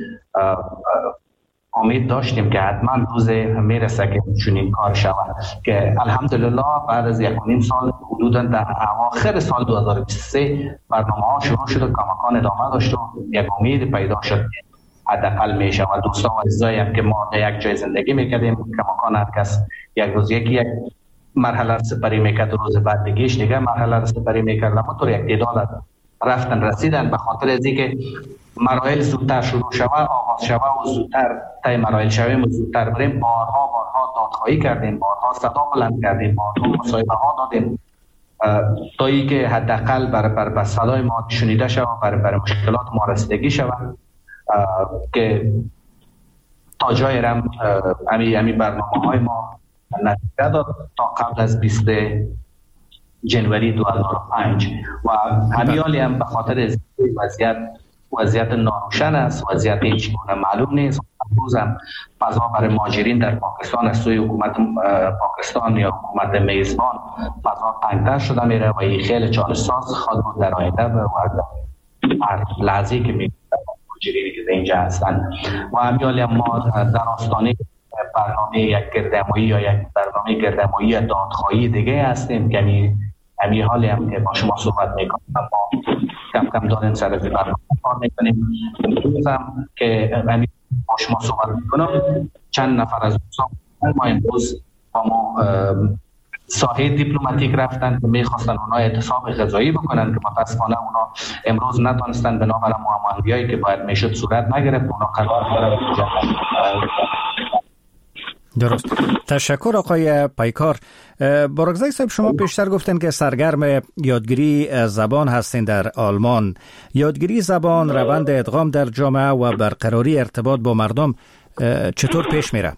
امید داشتیم که حتما روز میرسه که چنین کار شود، که الحمدلله بعد از 1.5 سال حدودا در اواخر سال 2023 برنامه ها شروع شد و کماکان ادامه داشت و یک امید پیدا شد حداقل میشه. و دوستان و عزیزایی هم که ما در یک جای زندگی میکردیم، کماکان هر کس یک روز یک مرحله سپری میکرد، روز بعد دیگه مرحله سپری میکرد. اما طور یک تعداد رفتن رسیدن به خاطر از اینکه مراحل زودتر شروع شود، آغاز شود و زودتر تای مراحل شویم و زودتر بریم. بارها دادخواهی کردیم، بارها صدا بلند کردیم، بارها مصاحبه ها دادیم تا اینکه حداقل بر صدای ما شنیده شود، بر مشکلات ما رسیدگی شود، که تا جای رم امی برنامه های ما نتیجه داد تا قبل از 20 جنوری 2005 و همیالی هم به خاطر وضعیت ناروشن است، وضعیت هیچ گونه معلوم نیست. امروز هم فضا برای مهاجرین در پاکستان از سوی حکومت پاکستان یا حکومت میزبان فضا تنگتر شده میره و این خیلی چالش ساز خواهد بود در آینده و هر لحظه‌ای که مهاجرینی که اینجا هستند. و همیالی هم ما در آستانه برنامه یک گردهمایی یا یک برنامه گردهمایی دادخواهی دیگه هستیم که همین حالی هم که با شما صحبت میکنم ما کم داریم سر از برنامه کار میکنیم. امروزم که همین با شما صحبت میکنم چند نفر از دوستان ما امروز با ما ساحه دیپلماتیک رفتن که میخواستن اونا اعتصاب غذایی بکنن که متاسفانه اونا امروز نتونستن بنابر معامله‌ای که باید میشد صورت نگرفت. اونا قرار دارن درست. تشکر آقای پیکار. بارگزای صاحب، شما پیشتر گفتن که سرگرم یادگیری زبان هستین در آلمان. یادگیری زبان، روند ادغام در جامعه و برقراری ارتباط با مردم چطور پیش میره؟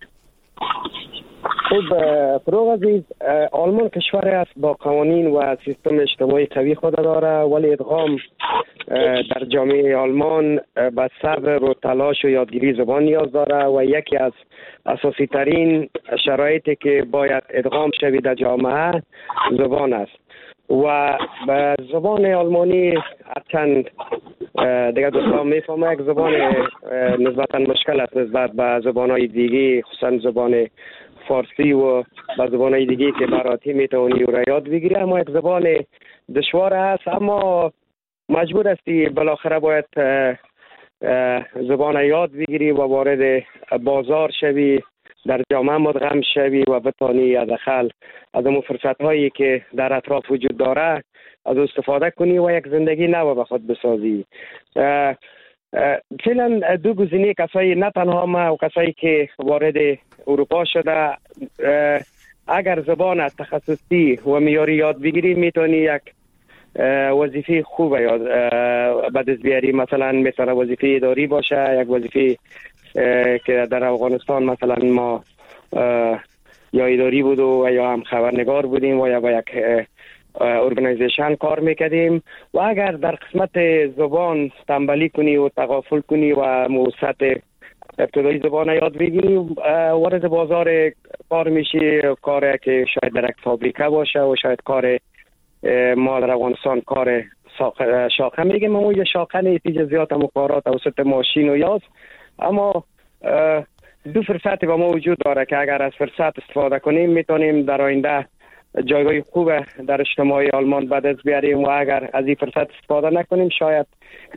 خب فروغ عزیز، آلمان کشوری است با قوانین و سیستم اجتماعی قوی خود داره، ولی ادغام در جامعه آلمان به صبر و تلاش و یادگیری زبان نیاز داره و یکی از اساسی ترین شرایطی که باید ادغام شوی در جامعه زبان است. و به زبان آلمانی هرچند دیگه دوستان میفهمه یک زبان نسبتا مشکل است نسبت به زبانهای دیگه، خصوصا زبان فارسی و به زبانهای دیگه که براتی میتونی او را یاد بگیری، اما یک زبان دشوار است. اما مجبور هستی بالاخره باید زبان یاد بگیری و وارد بازار شوی، در جامعه مدغم شوی و بتانی حداقل از اون فرصت هایی که در اطراف وجود داره از استفاده کنی و یک زندگی نو به خود بسازی. فعلا دو گزینه، کسایی نه تنها ما و کسایی که وارد اروپا شده، اگر زبان تخصصی و معیاری یاد بگیری میتونی یک وظیفه خوب یاد به دست بیاری. مثلا میتونه وظیفه اداری باشه، یک وظیفه که در افغانستان مثلا ما یا اداری بود و یا هم خبرنگار بودیم و یا با یک ارگانیزیشن کار میکردیم. و اگر در قسمت زبان تنبلی کنی و تغافل کنی و موسط ابتدایی زبان یاد بگیری، وارد بازار کار میشی، کاری که شاید در یک فابریکه باشه و شاید کار ما در افغانستان کار شاخه میگیم، اما یه شاخه نیست، زیاد هم کارات توسط ماشین و یاست. اما دو فرصتی با ما وجود داره که اگر از فرصت استفاده کنیم میتونیم در آینده جایگاه خوب در اجتماعی آلمان به دست بیاریم و اگر از این فرصت استفاده نکنیم شاید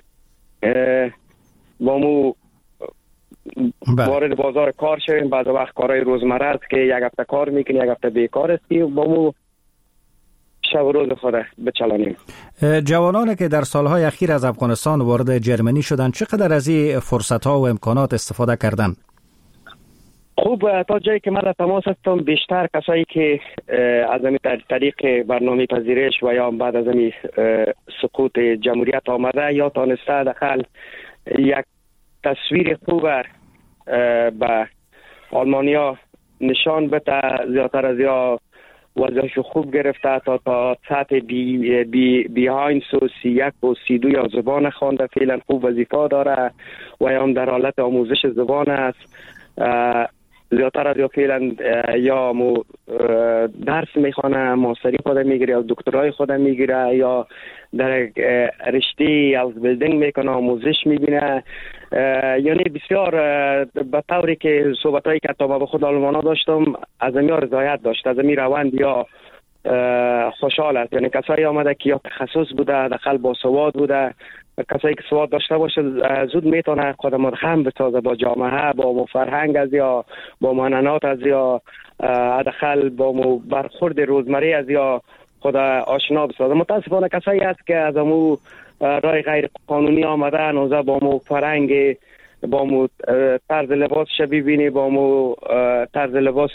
با مو وارد بازار کار شویم. بعض وقت کارهای روزمره است که یک هفته کار میکنی یک هفته بیکار هستی و با مو شب و روز خود بچلانیم. جوانانی که در سالهای اخیر از افغانستان وارد جرمنی شدند چقدر از این فرصت‌ها و امکانات استفاده کردند؟ خوب، تا جایی که من در تماس هستم بیشتر کسایی که از این طریق برنامه پذیرش و یا بعد از این سقوط جمهوریت آمده یا تانسته داخل یک تصویر خوب به آلمانیا نشان بده، زیادتر از یا وضعش خوب گرفته تا سطح بیهاینس و 31 و 32 یا زبان خوانده فعلا خوب وظیفه داره و یا هم در حالت آموزش زبان است. زیادتر از یا فعلا یا درس میخوانه، ماستری خود میگیره یا دکترای خود میگیره یا در رشته از بیلدینگ میکنه، آموزش میبینه. یعنی بسیار به طوری که صحبتایی که تا با خود آلمانا داشتم از امی رضایت داشت، از امی روند یا خوشحال است. یعنی کسایی آمده که یا تخصص بوده، داخل با سواد بوده، کسایی که سواد داشته باشه زود میتونه خود مدخم بسازه با جامعه، با فرهنگ از یا با معننات از یا داخل با برخورد روزمره از یا خود آشنا بسازه. متاسفانه کسایی هست که از امو رای غیر قانونی آمده نوزه با مو فرهنگ، با مو طرز لباسش ببینی، با مو طرز لباس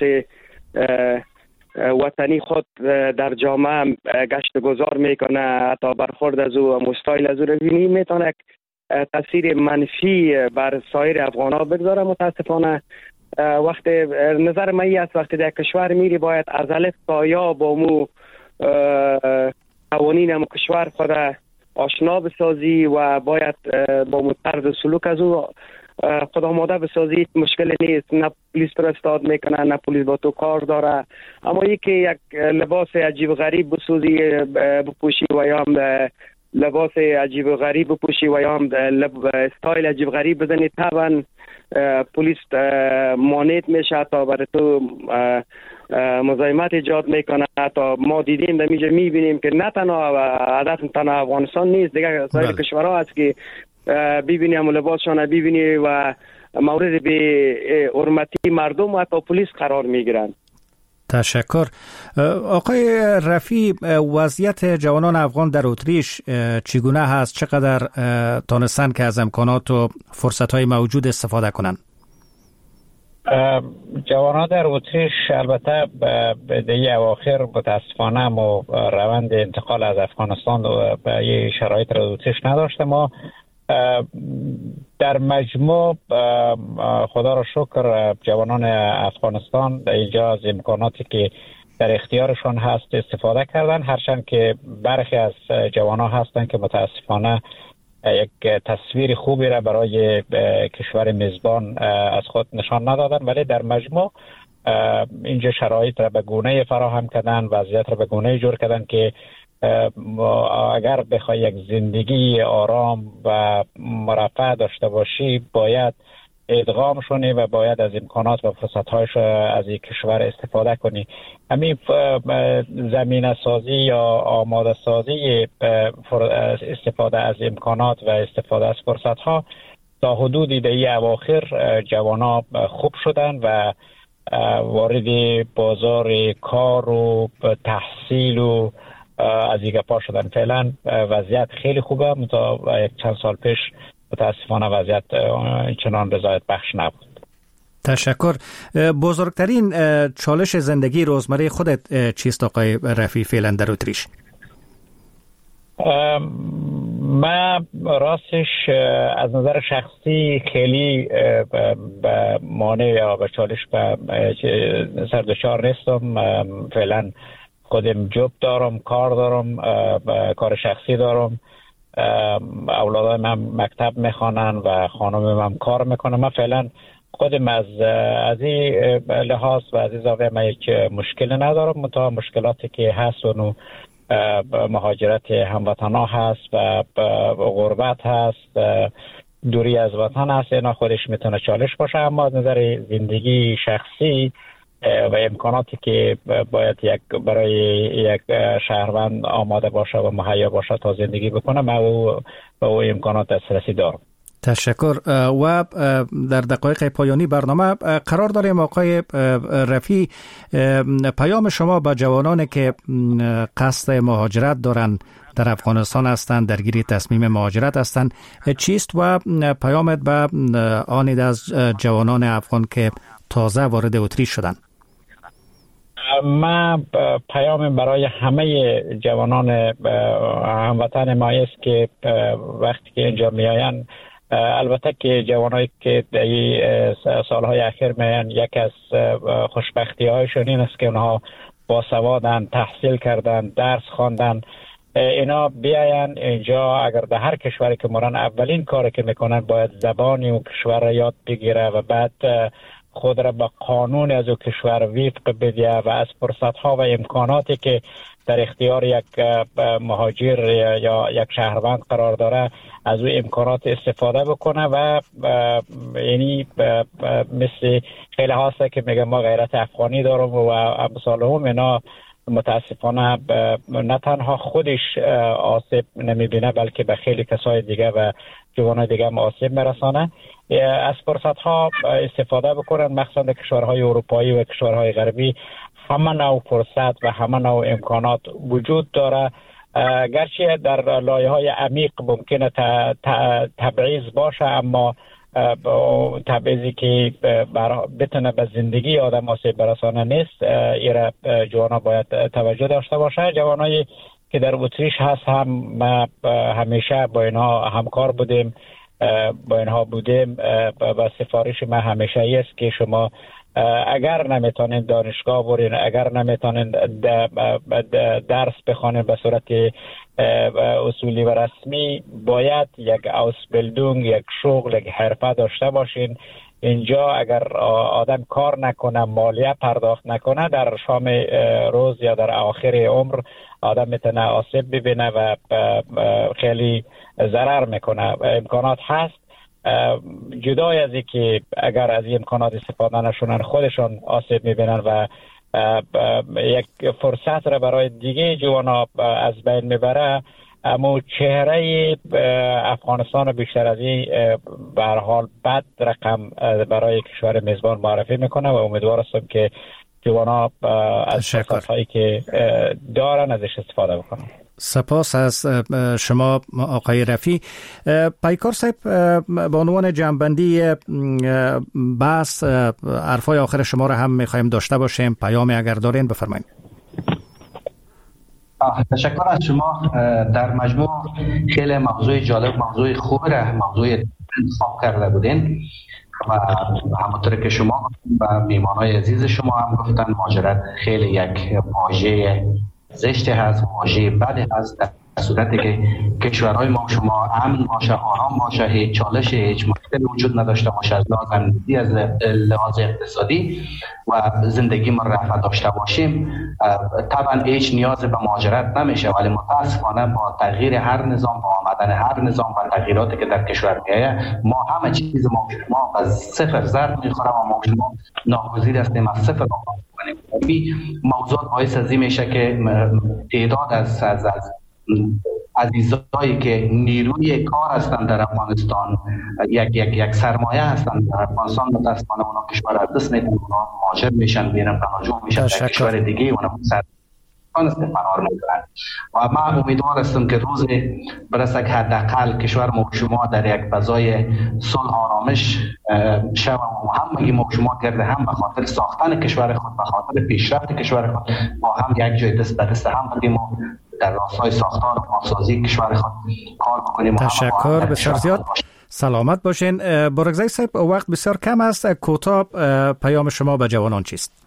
وطنی خود در جامعه گشت گذار میکنه، حتی برخورد از او مستایل از او رو بینی میتونه تاثیر منفی بر سایر افغان ها بگذاره. متاسفانه وقت نظر من است وقتی در کشور میری باید از الف تا یا با مو قوانین مو کشور خود آشنا بسازی و باید با مو طرز سلوک از او خود آماده بسازی. مشکل نیست، نه پلیس فرستاد میکنه نه پلیس با تو کار داره، اما یکی یک لباس عجیب غریب بسازی بپوشی و یا هم لباس عجیب غریب بپوشی و یا هم استایل عجیب غریب بزنی طبعا پلیس مانعت میشه تا برای تو مزاحمت ایجاد میکنه. تا ما دیدیم در اینجا میبینیم که نه تنها هدف تنها افغانستان نیست، دیگه سایر کشورها هست که ببینی همون لباسشان ببینی و مورد به حرمتی مردم و حتی پلیس قرار میگیرند. تشکر. آقای رفیع، وضعیت جوانان افغان در اتریش چگونه هست؟ چقدر تانستن که از امکانات و فرصت‌های موجود استفاده کنند؟ جوانان در اتریش البته به دهه اواخر متاسفانه ما روند انتقال از افغانستان به یه شرایط را اتریش نداشته. ما در مجموع خدا را شکر جوانان افغانستان اینجا از امکاناتی که در اختیارشان هست استفاده کردن، هرچند که برخی از جوانان هستند که متاسفانه یک تصویر خوبی را برای کشور میزبان از خود نشان ندادن، ولی در مجموع اینجا شرایط را به گونه‌ای فراهم کردن، وضعیت را به گونه‌ای جور کردن که اگر بخوای یک زندگی آرام و مرفه داشته باشی باید ادغام شونی و باید از امکانات و فرصت‌هایش از این کشور استفاده کنی. همین زمینه سازی یا آماده سازی استفاده از امکانات و استفاده از فرصت‌ها تا حدودی دهه اواخر جوانا خوب شدن و وارد بازار کار و تحصیل و از این گپا شدن. فعلا وضعیت خیلی خوبه، تا یک چند سال پیش متاسفانه وضعیت چنان رضایت بخش نبود. تشکر. بزرگترین چالش زندگی روزمره خودت چیست آقای رفیع فعلا در اتریش؟ من راستش از نظر شخصی خیلی به مانع یا به چالش به سردشار نیستم. فعلا خودم جوب دارم، کار دارم، کار شخصی دارم، اولادای من مکتب میخوانن و خانم من کار میکنه. من فعلا خودم از این لحاظ و از این زاویه من یک مشکل ندارم، منتها مشکلاتی که هست و مهاجرت هموطنا هست و غربت هست، دوری از وطن هست، اینا خودش میتونه چالش باشه. اما از نظر زندگی شخصی و امکاناتی که باید برای یک شهروند آماده باشه و مهیا باشه تا زندگی بکنه، من او امکانات دسترسی دارم. تشکر. و در دقایق پایانی برنامه قرار داریم آقای رفیع، پیام شما به جوانانی که قصد مهاجرت دارند، در افغانستان هستند، درگیری تصمیم مهاجرت هستند، چیست و پیامت به آنید از جوانان افغان که تازه وارد اتریش شدند؟ من پیام برای همه جوانان هموطن ما است که وقتی که اینجا میآیند، البته که جوانایی که در سالهای اخیر میآیند، یک از خوشبختی هایشون این است که اونها باسوادن، تحصیل کردن، درس خواندن. اینا بیاین اینجا، اگر در هر کشوری که مرن، اولین کاری که میکنن باید زبانی اون کشور را یاد بگیره و بعد خود را به قانون از او کشور وفق بده و از فرصت ها و امکاناتی که در اختیار یک مهاجر یا یک شهروند قرار داره از او امکانات استفاده بکنه. و یعنی مثل خیلی هاسته که میگه ما غیرت افغانی دارم و امثال هم، اینا متاسفانه نه تنها خودش آسیب نمیبینه بلکه به خیلی کسای دیگه و جوانای دیگه هم آسیب میرسانه. از فرصت ها استفاده بکنن، مخصوصا کشورهای اروپایی و کشورهای غربی همه نوع فرصت و همه نوع امکانات وجود داره. گرچه در لایه‌های عمیق ممکنه تبعیض باشه، اما تبعیضی که بتونه به زندگی آدم آسیب برسانه نیست. ایره جوانا باید توجه داشته باشه. جوانایی که در اتریش هست هم ما همیشه با اینها همکار بودیم، با اینها بودیم و سفارش ما همیشه است که شما اگر نمیتونین دانشگاه برین، اگر نمیتونین درس بخونین به صورت اصولی و رسمی، باید یک اوسبیلدونگ، یک شغل، یک حرفه داشته باشین. اینجا اگر آدم کار نکنه، مالیه پرداخت نکنه، در شام روز یا در آخر عمر آدم میتونه آسیب ببینه و خیلی ضرر میکنه. امکانات هست، جدای از این که اگر از این امکانات استفاده نشونن خودشون آسیب میبینن و یک فرصت را برای دیگه جوانا از بین میبره. اما چهره افغانستان بیشتر از این به هر حال بد رقم برای کشور میزبان معرفی میکنه و امیدوار هستم که جوانا از فرصت‌هایی که دارن ازش استفاده بکنن. سپاس از شما آقای رفیع. پیکار صاحب، به عنوان جمع‌بندی بحث حرفای آخر شما را هم می‌خوایم داشته باشیم. پیامی اگر دارین بفرمایید. تشکر از شما. در مجموع خیلی موضوع جالب، موضوع خوب را موضوع انتخاب کرده بودین و همونطور که شما و میهمانای عزیز شما هم گفتن، مهاجرت خیلی یک واژه زشت هست، واژه بد هست. در صورتی که کشورهای ما شما امن باشه، آرام باشه، هیچ چالش، هیچ مشکلی وجود نداشته باشه از لحاظ امنیتی، از لحاظ اقتصادی و زندگی ما رفاه داشته باشیم، طبعا هیچ نیاز به مهاجرت نمیشه. ولی متاسفانه با تغییر هر نظام، با آمدن هر نظام و تغییراتی که در کشور میایه، ما همه چیز ما از صفر ضرب میخوره و ما شما ناگزیر هستیم از صفر کنیم. موضوع باعث از این میشه که تعداد از عزیزایی که نیروی کار هستند در افغانستان، یک سرمایه هستند در افغانستان، متاسفانه اونا کشور از دست میدن، اونا مهاجر میشن، میرن پناهجو میشن در کشور دیگه، اونا فرار میکنن. و من امیدوار هستم که روز برسه که حداقل کشور ما شما در یک فضای صلح آرامش شود و همگی ما شما کرده، هم به خاطر ساختن کشور خود، به خاطر پیشرفت کشور خود، با هم یک جای دست به دست هم بدیم و در راستای ساختار و بازسازی کشور خود کار بکنیم. تشکر بسیار زیاد. سلامت باشین. بارگزای صاحب، وقت بسیار کم است. کوتاه پیام شما به جوانان چیست؟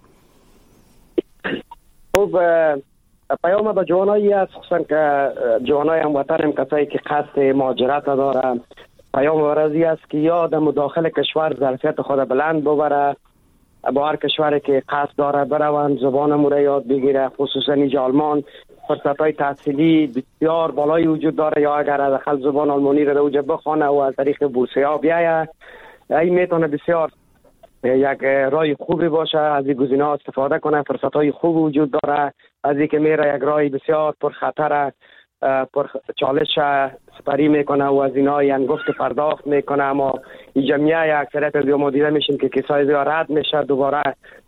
خب، پیام به جوانایی است، خصوصا که جوانای هموطنم، کسایی که قصد مهاجرت دارن، پیام ورزی است که یا در مداخل کشور ظرفیت خود بلند ببره، با هر کشوری که قصد داره بروند، زبان را یاد بگیره. خصوصا اینجا آلمان فرصت‌های تحصیلی بسیار بالایی وجود داره، یا اگر از داخل زبان آلمانی را در اونجا بخونه و از طریق بورسیه بیاید، این میتونه بسیار یک راه خوبی باشه. از این گزینه‌ها استفاده کنه. فرصت‌های خوب وجود داره. از اینکه میره یک راه بسیار پرخطر پر چالش سپری میکنه و از اینا انگفت پرداخت میکنه، اما این جمعیه اکثریت از ما دیده میشیم که کسای زیاد رد میشه، دوباره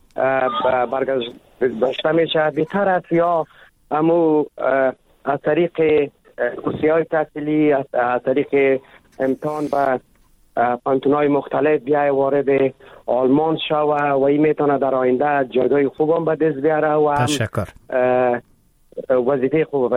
برگشته میشه. بهتر است یا امو از طریق کورسی‌های تحصیلی، از طریق امتحان و پانتونای مختلف بیای وارد آلمان شوه و این میتونه در آینده جایگاه خوبم به دست بیاره و تشکر. وظیفه خوب